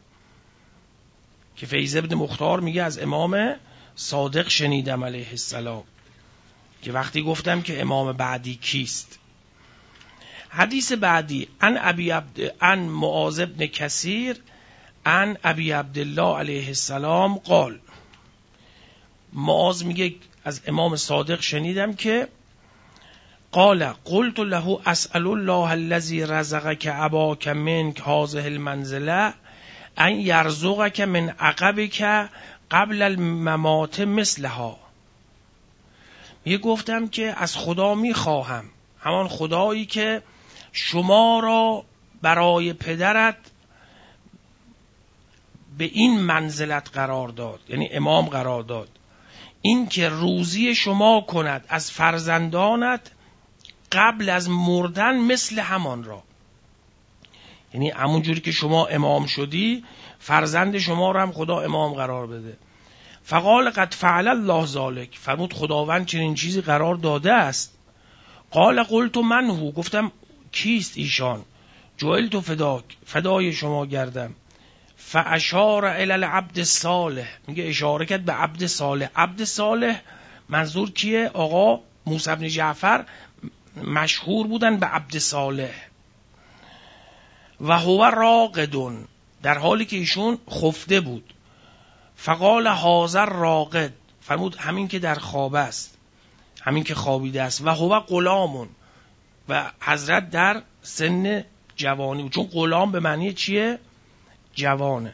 که فیض بن مختار میگه از امام صادق شنیدم علیه السلام که وقتی گفتم که امام بعدی کیست. حدیث بعدی ان ابی عبد ان معاذ بن کثیر ان ابی عبدالله علیه السلام قال، معاذ میگه از امام صادق شنیدم که قال قلت له اسأل الله الذي رزقك اباك منك هذه المنزله ان یرزقک من عقبک قبل الممات مثلها. میگه گفتم که از خدا میخواهم، همان خدایی که شما را برای پدرت به این منزلت قرار داد، یعنی امام قرار داد، این که روزی شما کند از فرزندانت قبل از مردن مثل همان را، یعنی همون جوری که شما امام شدی فرزند شما رو هم خدا امام قرار بده. فقال قد فعل الله ذلک، فرمود خداوند چنین چیزی قرار داده است. قال قلت من هو، گفتم کیست ایشان؟ جعلت فداک، فدای شما گردم. فاشار الی العبد الصالح، میگه اشاره کرد به عبد صالح. عبد صالح منظور کیه؟ آقا موسی بن جعفر مشهور بودن به عبد صالح. و هو راقدون، در حالی که ایشون خفته بود. فقال هذا راقد، فرمود همین که در خواب است، همین که خوابیده است. و هو غلامون، و حضرت در سن جوانی بود، چون غلام به معنی چیه؟ جوانه.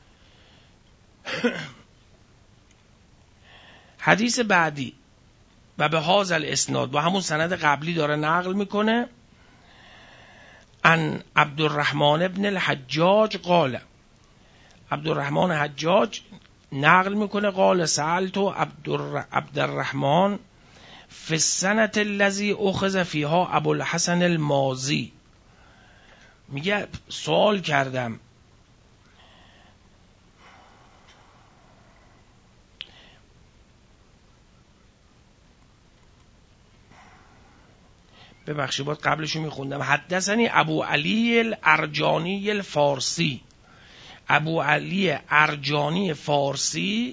حدیث بعدی و به هذا الاسناد، با همون سند قبلی داره نقل میکنه. ان عبدالرحمن ابن الحجاج قال، عبدالرحمن حجاج نقل میکنه قال سألت عبدالرحمن فی السنة الذی اخذ فیها ابوالحسن المازی، میگه سوال کردم ببخشید باید قبلشو میخوندم. حدثنی ابو علی الارجانی الفارسی، ابو علی ارجانی فارسی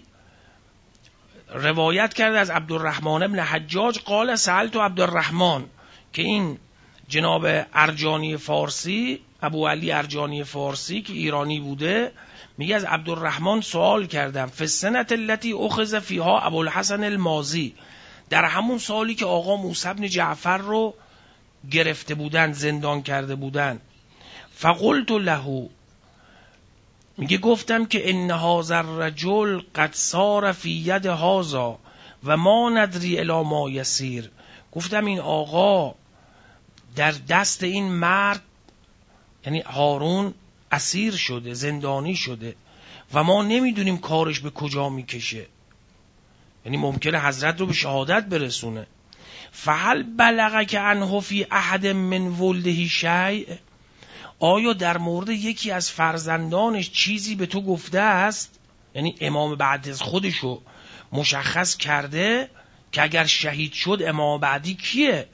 روایت کرده از عبدالرحمن ابن حجاج قال سألت عبدالرحمن، که این جناب ارجانی فارسی، ابو علی ارجانی فارسی که ایرانی بوده، میگه از عبدالرحمن سوال کردم فی السنة التي اخذ فیها ابوالحسن المازی، در همون سالی که آقا موسی بن جعفر رو گرفته بودن، زندان کرده بودن. فقلت له، میگه گفتم که ان هذا الرجل قد صار فی ید هذا و ما ندری الی ما یسیر. گفتم این آقا در دست این مرد، یعنی هارون، اسیر شده، زندانی شده و ما نمیدونیم کارش به کجا میکشه، یعنی ممکنه حضرت رو به شهادت برسونه. فهل بلغک عنه فی احد من ولده شیء، آیا در مورد یکی از فرزندانش چیزی به تو گفته است؟ یعنی امام بعد از خودشو مشخص کرده که اگر شهید شد امام بعدی کیه؟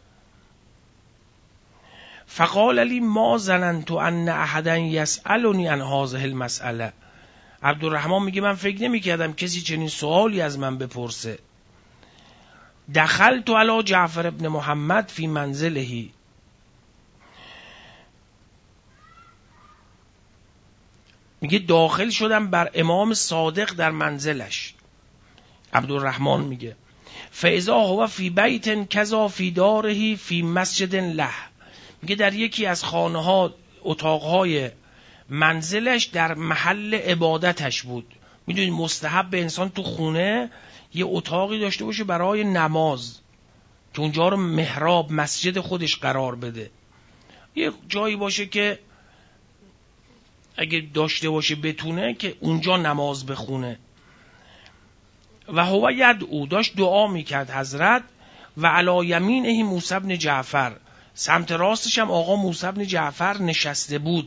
فقال لی ما ظننت ان احدا یسألنی عن هذه المسأله. عبدالرحمن میگه من فکر نمی کردم کسی چنین سوالی از من بپرسه. دخلت علی جعفر ابن محمد فی منزله، میگه داخل شدم بر امام صادق در منزلش. عبدالرحمن میگه فاذا هو فی بیت کذا فی داره فی مسجد له، میگه در یکی از خانه ها، اتاقهای منزلش در محل عبادتش بود. میدونید مستحب به انسان تو خونه یه اتاقی داشته باشه برای نماز که اونجا رو محراب، مسجد خودش قرار بده، یه جایی باشه که اگه داشته باشه بتونه که اونجا نماز بخونه. و هو یدعو، داشت دعا میکرد حضرت، و علی یمینه موسی بن جعفر، سمت راستش هم آقا موسی بن جعفر نشسته بود.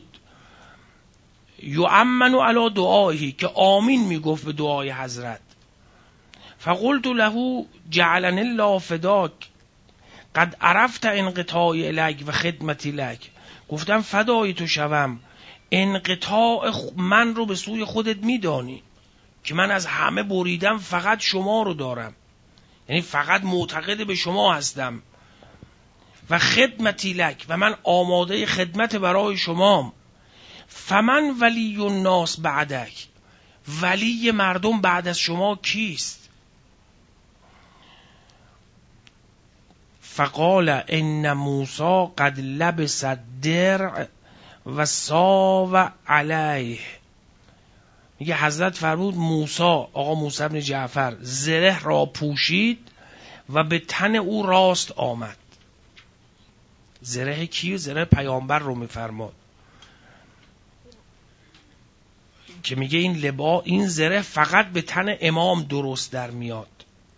یؤمن علی دعایی، که آمین میگفت به دعای حضرت. فقلت له جعلنی الله فداک قد عرفت انقطاعی الیک و خدمتی لک، گفتم فدای تو شوم، انقطاع من رو به سوی خودت میدانی که من از همه بریدم، فقط شما رو دارم، یعنی فقط معتقد به شما هستم، و خدمتی لک، و من آماده خدمت برای شما. فمن ولی الناس بعدک، ولی مردم بعد از شما کیست؟ فقال ان موسی قد لبس الدرع و ساو علیه، میگه حضرت فرمود موسی، آقا موسی بن جعفر، زره را پوشید و به تن او راست آمد. زره کی؟ زره پیامبر رو میفرماد که میگه این لبا، این زره فقط به تن امام درست در میاد.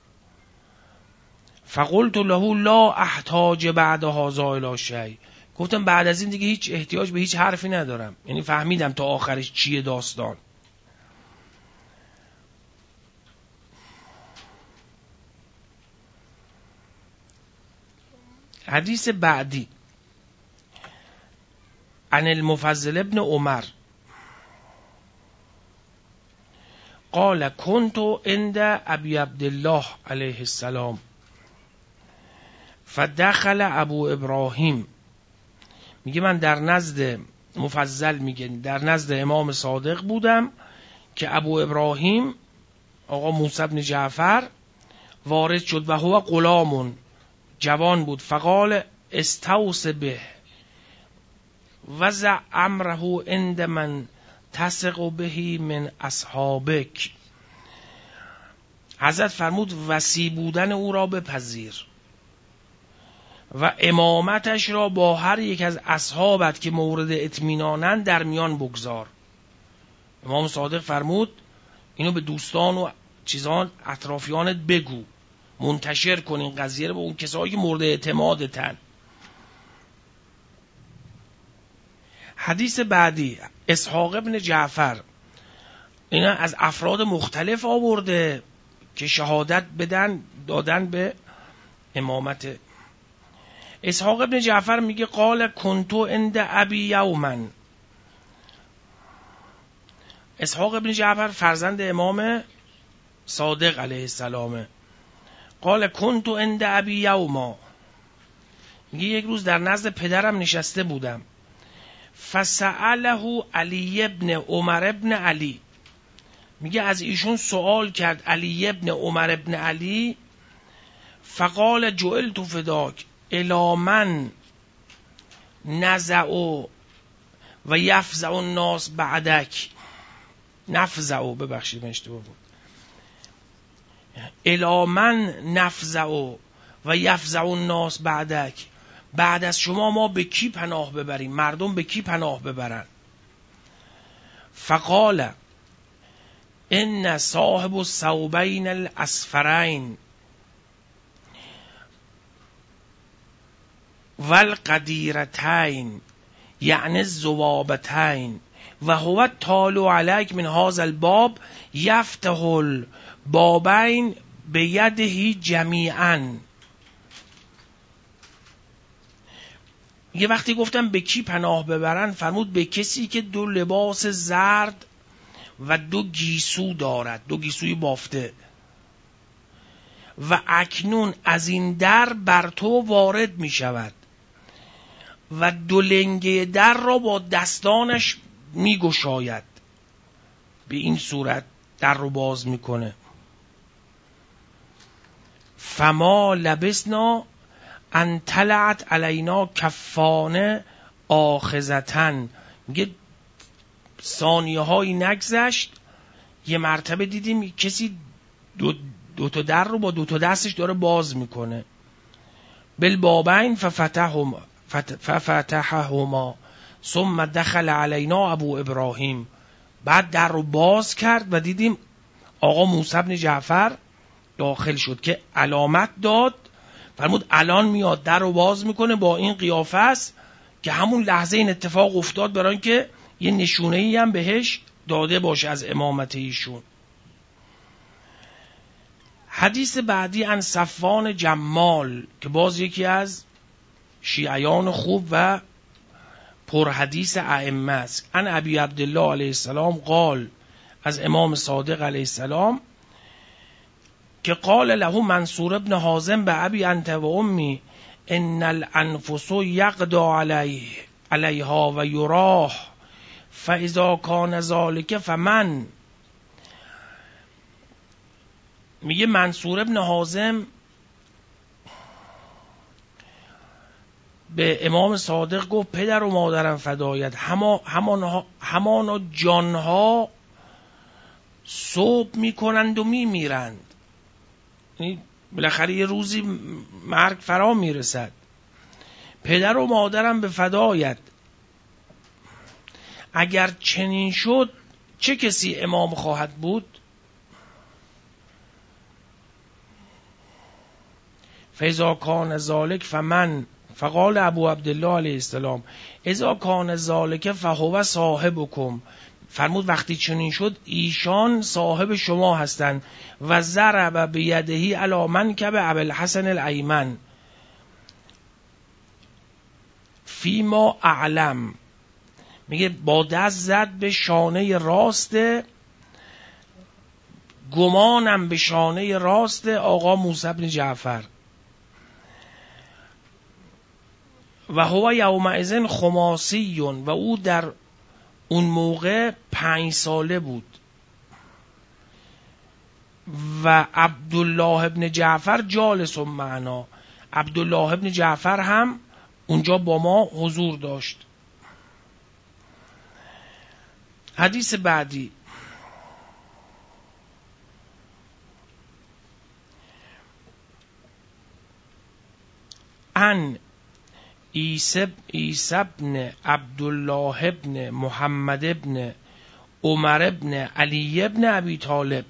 فقلت له لا احتاج بعد هذا الی شیء، گفتم بعد از این دیگه هیچ احتیاج به هیچ حرفی ندارم، یعنی فهمیدم تا آخرش چیه داستان. حدیث بعدی عن المفضل ابن عمر قال كنت عند ابی عبدالله علیه السلام فدخل ابو ابراهیم، میگه من در نزد مفضل، میگه در نزد امام صادق بودم که ابو ابراهیم آقا موسی بن جعفر وارد شد و هو غلام، جوان بود. فقال استوص به وضع امره عند من تثق بهی من اصحابک، حضرت فرمود وصی بودن او را بپذیر و امامتش را با هر یک از اصحابت که مورد اطمینانند در میان بگذار. امام صادق فرمود اینو به دوستان و چیزان اطرافیانت بگو، منتشر کن این قضیه رو به اون کسایی که مورد اعتمادتن. حدیث بعدی اسحاق ابن جعفر، اینا از افراد مختلف آورده که شهادت بدن، دادن به امامت. اسحاق ابن جعفر میگه قال کنتو عند ابی یومن، اسحاق ابن جعفر فرزند امام صادق علیه السلامه. قال کنتو عند ابی یوما، میگه یک روز در نزد پدرم نشسته بودم، فسأله علی ابن عمر ابن علی، میگه از ایشون سوال کرد علی ابن عمر ابن علی، فقال جعلت فداک الی من نزع و یفزع الناس بعدک، نفزع، ببخشید من اشتباه بود، الی من نفزع و یفزع الناس بعدک، بعد از شما ما به کی پناه ببریم، مردم به کی پناه ببرن؟ فقال ان صاحب الثوبین الاسفرین والقدیرتین یعنی الذبابتین و هو الطالع علیک من هذا الباب یفتح البابین بیده جمیعا. یه وقتی گفتم به کی پناه ببرن، فرمود به کسی که دو لباس زرد و دو گیسو دارد، دو گیسوی بافته، و اکنون از این در بر تو وارد می شود و دو لنگه در را با دستانش می گشاید، به این صورت در رو باز می کنه. فما لبسنا ان طلعت علینا کفانه آخذتن، میگه ثانیه هایی نگذشت یه مرتبه دیدیم کسی دو, دو تا در رو با دو تا دستش داره باز میکنه. بالبابین ففتحهما ففتحهما ثم دخل علینا ابو ابراهیم، بعد در رو باز کرد و دیدیم آقا موسی بن جعفر داخل شد که علامت داد، فرمود الان میاد در رو باز میکنه با این قیافه است که همون لحظه این اتفاق افتاد، برای اینکه یه نشونه‌ای هم بهش داده باشه از امامت ایشون. حدیث بعدی عن صفوان جمال که باز یکی از شیعیان خوب و پرحدیث ائمه است. عن ابی عبدالله علیه السلام قال، از امام صادق علیه السلام که قال له منصور ابن حازم به ابی انت و امی ان الانفس یقضا علیه علیها و یراه فاذا کان ذلک فمن. میگه منصور ابن حازم به امام صادق گفت پدر و مادرم فدایت، همان همانا جانها صبح میکنند و میمیرند، یعنی بالاخره یه روزی مرگ فرا میرسد. پدر و مادرم به فدایت، اگر چنین شد چه کسی امام خواهد بود؟ فاذا کان ذلک فمن. فقال ابو عبدالله علیه السلام اذا کان ذلک فهو صاحبکم، فرمود وقتی چنین شد ایشان صاحب شما هستند. و ضرب بیدهی علی منکب ابوالحسن الایمن فیما اعلم، میگه با دست زد به شانه راست، گمانم به شانه راست آقا موسی بن جعفر. و هو یومئذ خماسی، و او در اون موقع پنج ساله بود. و عبدالله ابن جعفر جالس معنا، عبدالله ابن جعفر هم اونجا با ما حضور داشت. حدیث بعدی ان عیسی ابن عبدالله ابن محمد ابن عمر ابن علی ابن ابی طالب،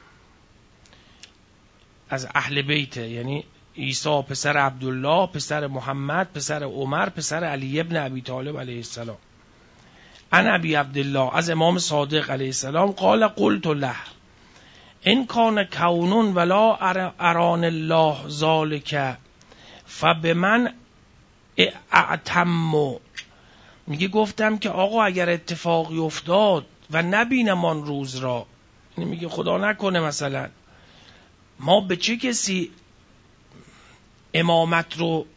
از اهل بیت، یعنی عیسی پسر عبدالله، پسر محمد، پسر عمر، پسر علی ابن ابی طالب علیه السلام. عن ابی عبدالله، از امام صادق علیه السلام قال قلت له ان کان کون ولا اران الله ذالک فبمن اعتم. میگه گفتم که آقا اگر اتفاقی افتاد و نبینم آن روز را، یعنی میگه خدا نکنه مثلا ما به چه کسی امامت رو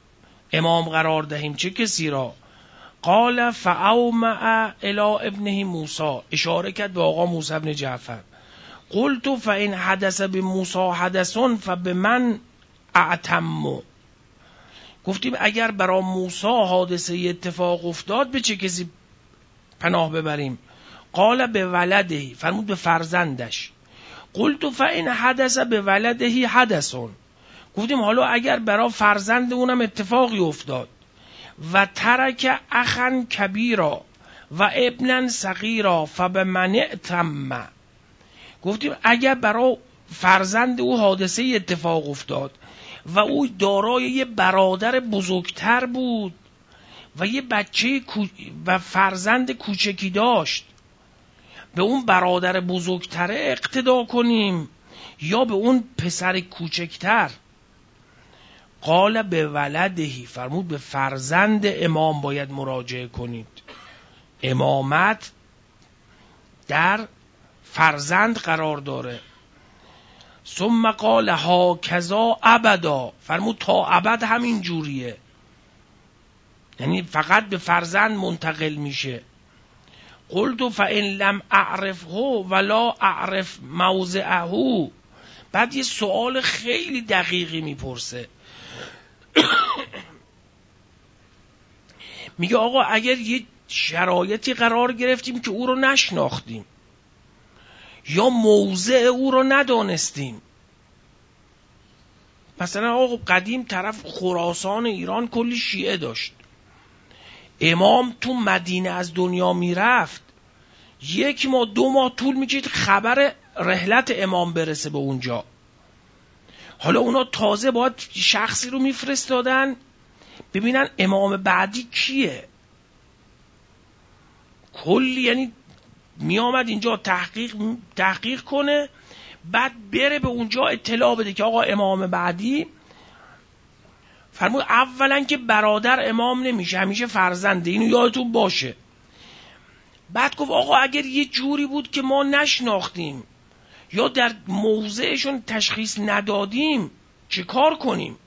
امام قرار دهیم؟ چه کسی را؟ قال فاومع الی ابنه موسی، اشاره کرد به آقا موسی ابن جعفر. قلت فان حدث بموسی حدث فبمن اعتم، گفتیم اگر برای موسی حادثه اتفاق افتاد به چه کسی پناه ببریم؟ قال به ولده، فرمود به فرزندش. قلت فان حدث به ولده حدث، گفتیم حالا اگر برای فرزند اونم اتفاقی افتاد. و ترک اخا کبیرا و ابنا صغیرا فبمن اعتم، گفتیم اگر برای فرزند او حادثه اتفاق افتاد و او دارای یه برادر بزرگتر بود و یه بچه کو... و فرزند کوچکی داشت، به اون برادر بزرگتره اقتدا کنیم یا به اون پسر کوچکتر؟ قال به ولدهی، فرمود به فرزند امام باید مراجعه کنید. امامت در فرزند قرار داره. ثم قال هاکذا ابدا، فرمود تا ابد همین جوریه، یعنی فقط به فرزند منتقل میشه. قلت فان لم اعرفه ولا اعرف موضعه، بعد یه سوال خیلی دقیقی میپرسه. میگه آقا اگر یه شرایطی قرار گرفتیم که او رو نشناختیم یا موضع او رو ندانستیم، مثلا آقا قدیم طرف خراسان ایران کلی شیعه داشت، امام تو مدینه از دنیا میرفت، یک ماه دو ماه طول میکشید خبر رحلت امام برسه به اونجا. حالا اونا تازه باید شخصی رو میفرستادن ببینن امام بعدی کیه. کلی یعنی میامد اینجا تحقیق تحقیق کنه، بعد بره به اونجا اطلاع بده که آقا امام بعدی. فرمود اولا که برادر امام نمیشه، همیشه فرزنده، اینو یادتون باشه. بعد گفت آقا اگر یه جوری بود که ما نشناختیم یا در موضعشون تشخیص ندادیم چه کار کنیم؟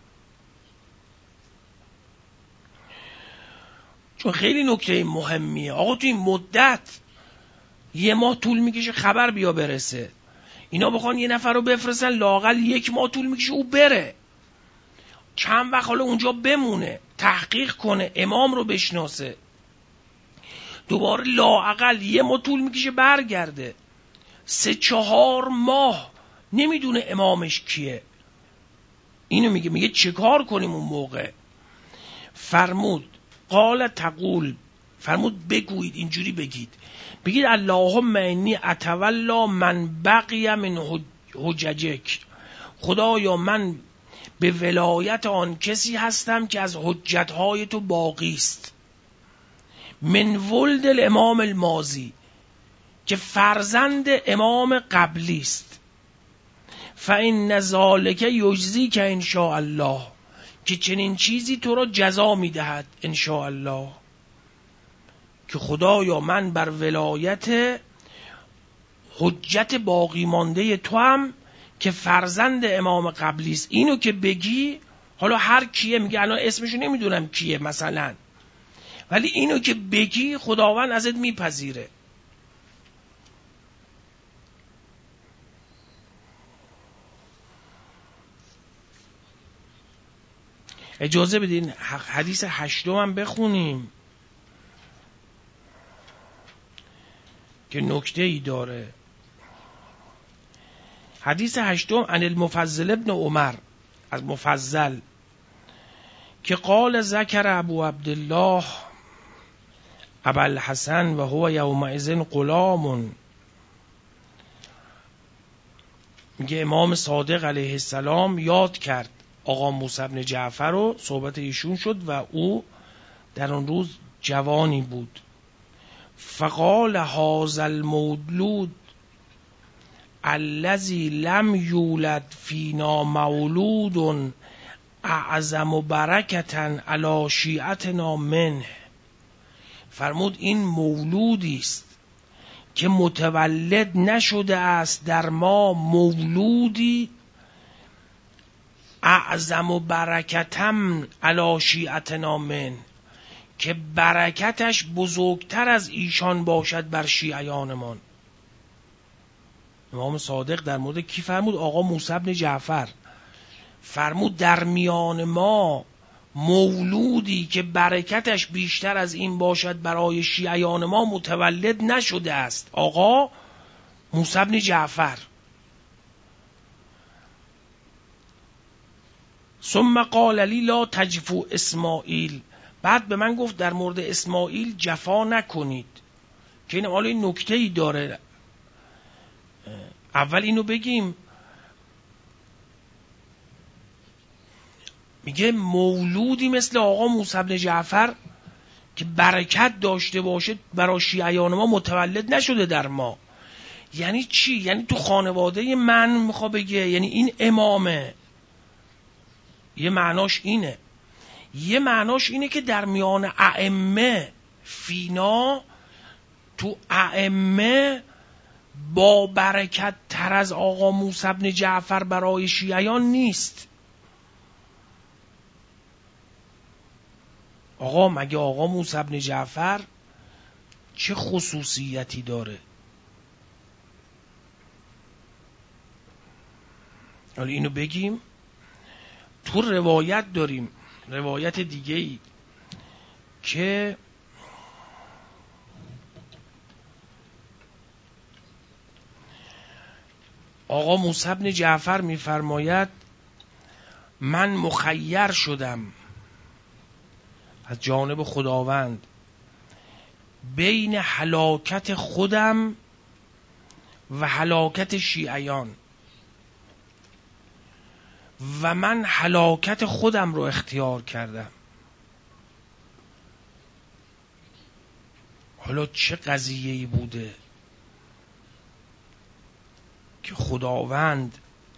چون خیلی نکته مهمیه. آقا تو این مدت یه ماه طول میکشه خبر بیا برسه، اینا بخوان یه نفر رو بفرستن لااقل یک ماه طول میکشه او بره، چند وقت حالا اونجا بمونه، تحقیق کنه، امام رو بشناسه، دوباره لااقل یه ماه طول میکشه برگرده، سه چهار ماه نمیدونه امامش کیه. اینو میگه میگه چه کار کنیم اون موقع؟ فرمود قال تقول، فرمود بگویید، اینجوری بگید، بگید اللهم انی اتولا من بقی من حججک، خدایا من به ولایت آن کسی هستم که از حجتهای تو باقی است، من ولد الامام الماضی، که فرزند امام قبلی است، فإن ذلک یجزیک ان شاء الله، که چنین چیزی تو را جزا میدهد ان شاء الله، که خدایا من بر ولایت حجت باقی مانده تو هم که فرزند امام قبلی است. اینو که بگی، حالا هر کیه، میگه الان اسمشو نمیدونم کیه مثلا، ولی اینو که بگی خداوند ازت میپذیره. اجازه بدین حدیث هشتم هم بخونیم که نکته ای داره. حدیث هشتم عن المفضل ابن عمر، از مفضل، که قال ذکر ابو عبدالله ابا الحسن و هو یومئذ غلام، میگه امام صادق علیه السلام یاد کرد آقا موسی بن جعفر رو، صحبت ایشون شد و او در اون روز جوانی بود. فقال هذا المولود الذي لم یولد فینا مولود اعظم برکتا علی شیعتنا منه، فرمود این مولودی است که متولد نشده است در ما مولودی اعظم و برکتم علی شیعتنا من، که برکتش بزرگتر از ایشان باشد بر شیعیانمان. امام صادق در مورد کی فرمود؟ آقا موسی بن جعفر فرمود در میان ما مولودی که برکتش بیشتر از این باشد برای شیعیان ما متولد نشده است، آقا موسی بن جعفر. ثم قال لی لا تجفو اسماعیل، بعد به من گفت در مورد اسماعیل جفا نکنید. که این حالا این نکته ای داره. اول اینو بگیم، میگه مولودی مثل آقا موسی بن جعفر که برکت داشته باشه برای شیعیان ما متولد نشده در ما. یعنی چی؟ یعنی تو خانواده من میخواد بگه یعنی این امامه. یه معناش اینه. یه معناش اینه که در میان ائمه فینا، تو ائمه با برکت تر از آقا موسی بن جعفر برای شیعیان نیست. آقا مگه آقا موسی بن جعفر چه خصوصیتی داره؟ حالا اینو بگیم. تو روایت داریم، روایت دیگه ای که آقا موسی بن جعفر میفرماید من مخیر شدم از جانب خداوند بین هلاکت خودم و هلاکت شیعیان، و من هلاکت خودم رو اختیار کردم. حالا چه قضیه‌ای بوده که خداوند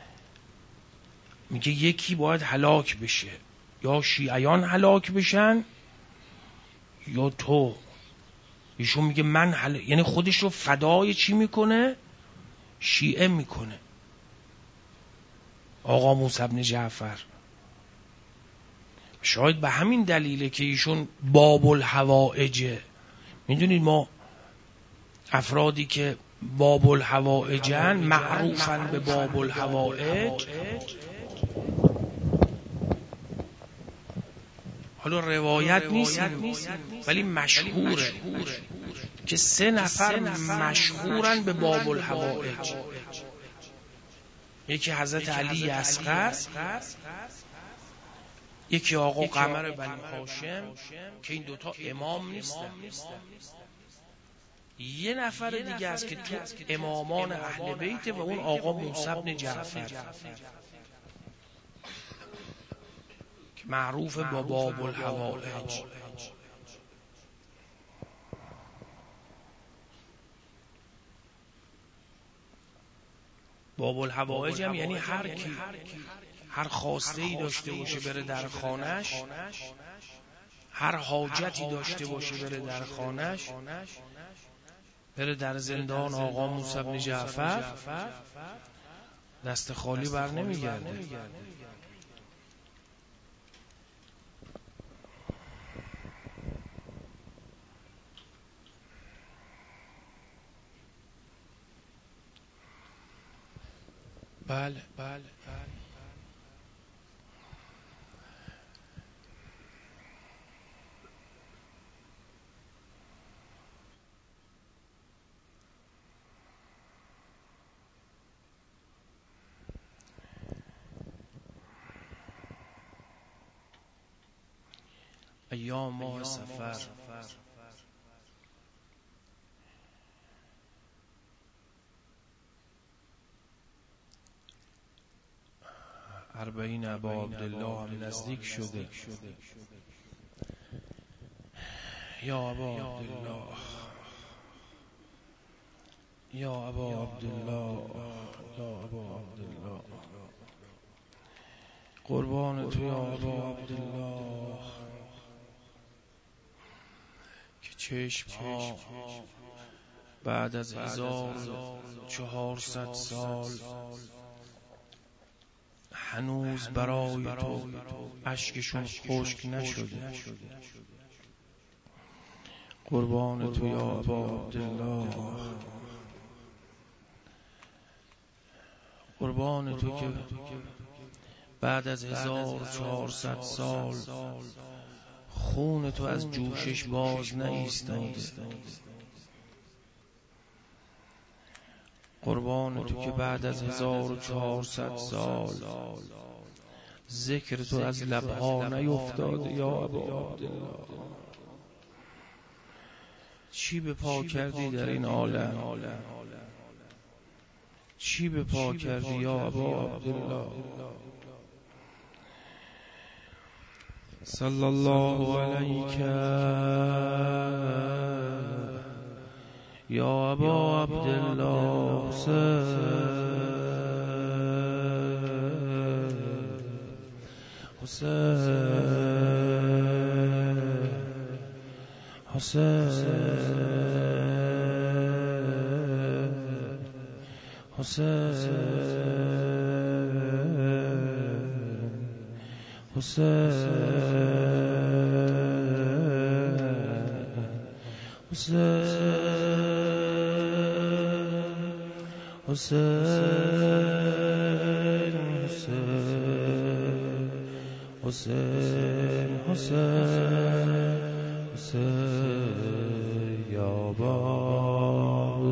میگه یکی باید هلاک بشه، یا شیعیان هلاک بشن یا تو. ایشون میگه من هل... یعنی خودش رو فدای چی میکنه؟ شیعه میکنه. آقا موسی بن جعفر شاید به همین دلیله که ایشون باب الحوائجه. میدونید ما افرادی که باب الحوائجن، معروفن به باب الحوائج، حالا روایت نیست ولی مشهوره که سه نفر مشهورن به باب الحوائج. یکی حضرت علی اصغر، یکی آقا قمر بنی هاشم که این دوتا امام نیستن، یه نفر دیگه است که تو امامان اهل بیت و اون آقا موسی بن جعفر که معروف با باب الحوائج. باب الحوائج هم یعنی هر کی هر خواسته ای داشته باشه بره در خانش، هر حاجتی داشته باشه بره در خانش، بره در زندان آقا موسی بن جعفر، دست خالی بر نمیگرده. بله بله بله. ایام ماه سفر اربعین ابا عبدالله هم نزدیک شده. یا ابا عبدالله، یا ابا عبدالله، یا ابا عبدالله، قربان تو یا ابا عبدالله، که چشم ها بعد از هزار چهارصد سال هنوز برای تو اشکشون خشک نشده. قربان تو یا ابا عبدالله، قربان تو که بعد از هزار و چهارصد سال خون تو از جوشش باز نایستاده. قربان تو که بعد از هزار و چهارصد سال ذکر تو از لبها نیفتاده یا ابا عبدالله. چی به پا کردی در این عالم؟ چی به پا کردی یا ابا عبدالله؟ صلی الله علیک یا ابا عبدالله حسین حسین حسین حسین حسین حسین حسین حسین یا باب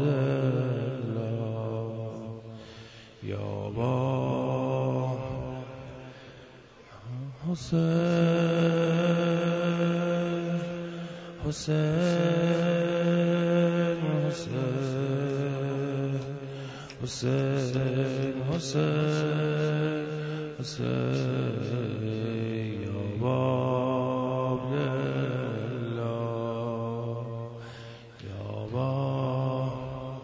الله یا باب حسین حسین حسین حسین حسین حسین یا باب الله یا باب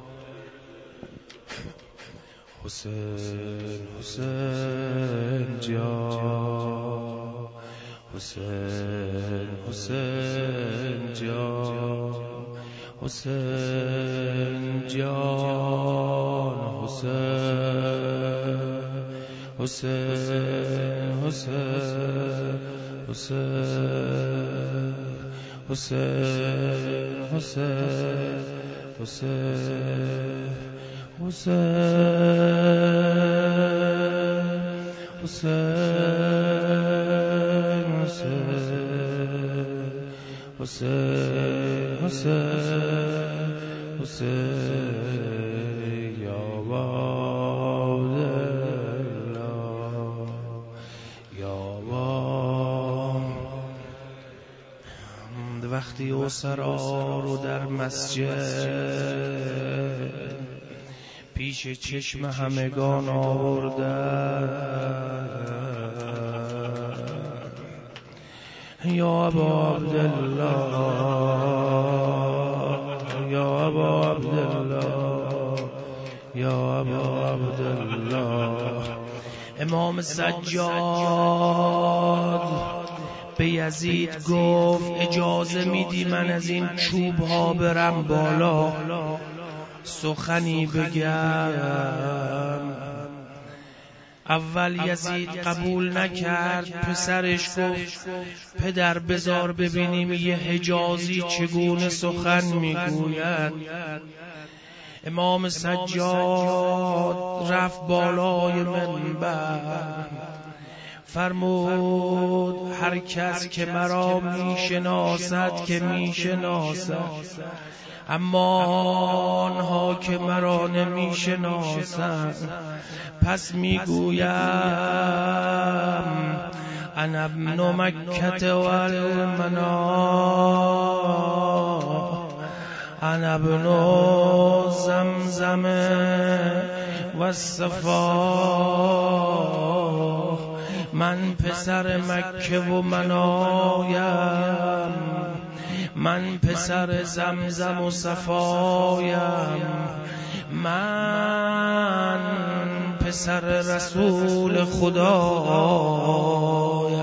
حسین حسین جان حسین حسین جان حسین جان حسین حسین حسین حسین حسین حسین حسین حسین حسین حسین حسین حسین یا باب الله یا باب. وقتی اسرا رو در مسجد پیش چشم همگان آوردن، یا ابا عبدالله یا ابا عبدالله یا ابا عبدالله. امام سجاد به یزید گفت اجازه میدی من از این چوب ها برم بالا سخنی بگم؟ اول یزید قبول نکرد، پسرش گفت پدر بذار ببینیم یه حجازی چگونه سخن میگوید. امام سجاد رفت بالای منبر، فرمود هر کس که مرا میشناسد که میشناسد، اما آنها که مرا نمیشناسند پس میگویم انا ابن مکة و المنا، انا ابن زمزم و الصفا. من پسر مکه و منایم، من پسر زمزم و صفایم، من پسر رسول خدایم،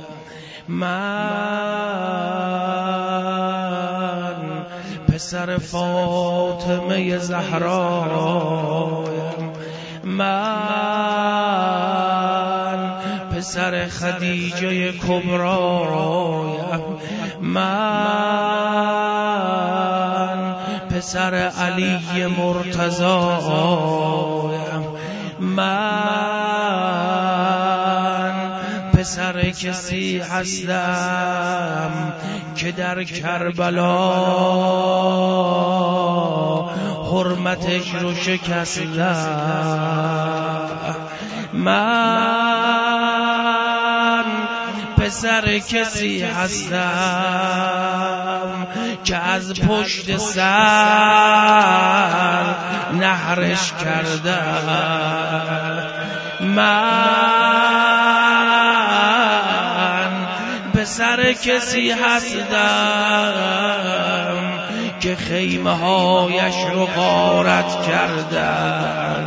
من پسر فاطمه زهرایم، من پسر خدیجه کبرایم، من پسر علی مرتضایم، من پسر کسی هستم که در کربلا حرمتش رو شکستم، من پسر کسی هستم که از پشت سر نحرش کردم، من پسر کسی هستم که خیمه هایش رو غارت کردن،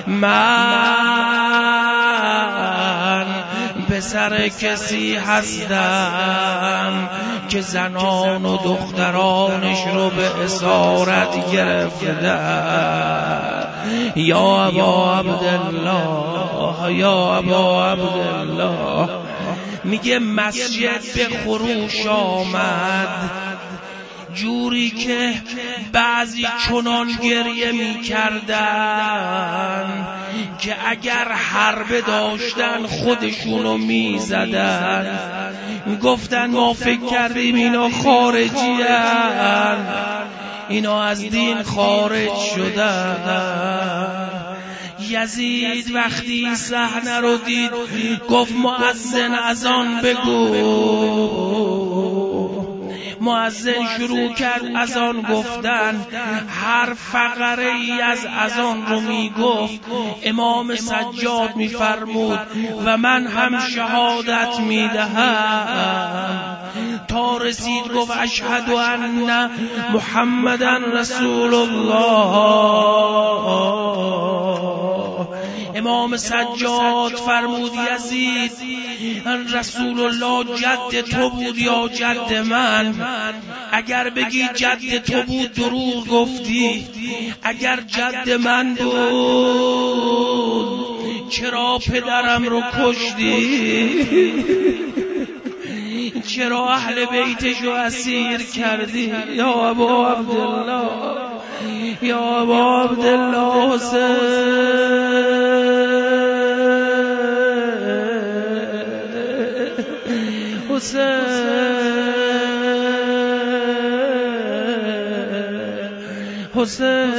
من پسر کسی هستم که زنان و دخترانش رو به اسارت گرفتن. یا ابا عبدالله، یا ابا عبدالله، میگه مسجد به خروش آمد جوری که بعضی چنان گریه می کردن که اگر حربه داشتن خودشونو می زدن. گفتن ما فکر کردیم اینا خارجی هن، اینا از دین خارج شدن. یزید وقتی صحنه رو دید گفت مؤذن اذان بگو. مؤذن شروع کرد اذان گفتن، هر فقره ای از اذان رو می گفت امام سجاد می فرمود و من هم شهادت می دهم، تا رسید گفت اشهد ان محمدن رسول الله. امام سجاد فرمود یزید رسول الله جد تو بود یا جد من؟ اگر بگی جد تو بود دروغ گفتی، اگر جد من بود چرا پدرم رو کشتی؟ چرا اهل بیتش رو اسیر کردی؟ یا ابا عبدالله، یا ابا عبدالله حسین حسین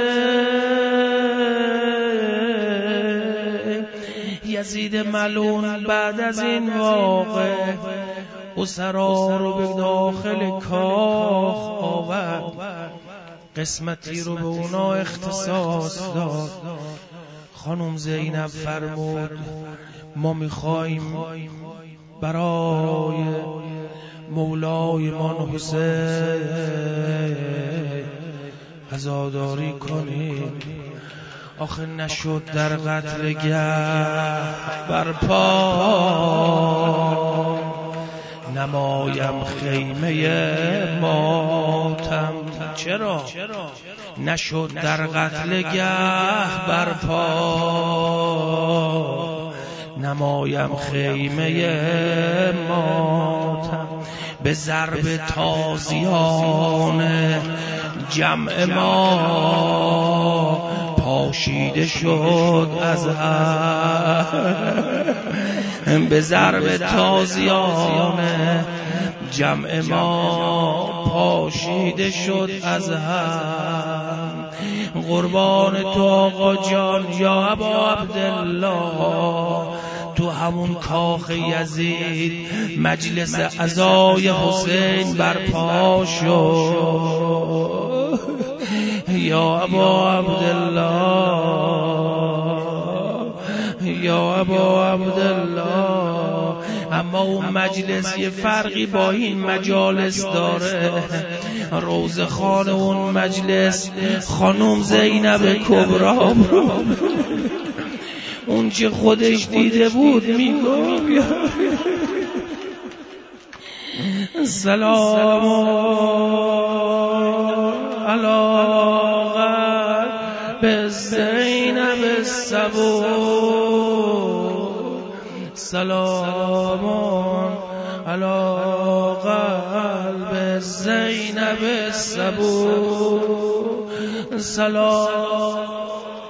یزید ملعون بعد از این واقع اسرا رو به داخل کاخ آورد، قسمتی رو به اونا اختصاص داد. خانم زینب فرمود ما میخوایم برای مولای من حسین عزاداری کنیم. آخه نشد در قتلگاه برپا، نمایم خیمه ماتم. چرا نشد در قتلگاه برپا، نمایم خیمه ماتم. به ضرب تازیان جمع ما پاشیده شد از هم، به ضرب تازیان جمع ما پاشیده شد از هم. قربان تو آقا جان یا ابا عبدالله، تو همون کاخ یزید مجلس عزای حسین برپا شد. یا ابا عبدالله، یا ابا عبدالله. اما اون مجلس یه فرقی با این مجالس داره. روزه خان اون مجلس خانم زینب کبرا، اون چه خودش دیده بود میگفت سلام علی به زینب الصبور سلام علی قلب زینب الصبور سلام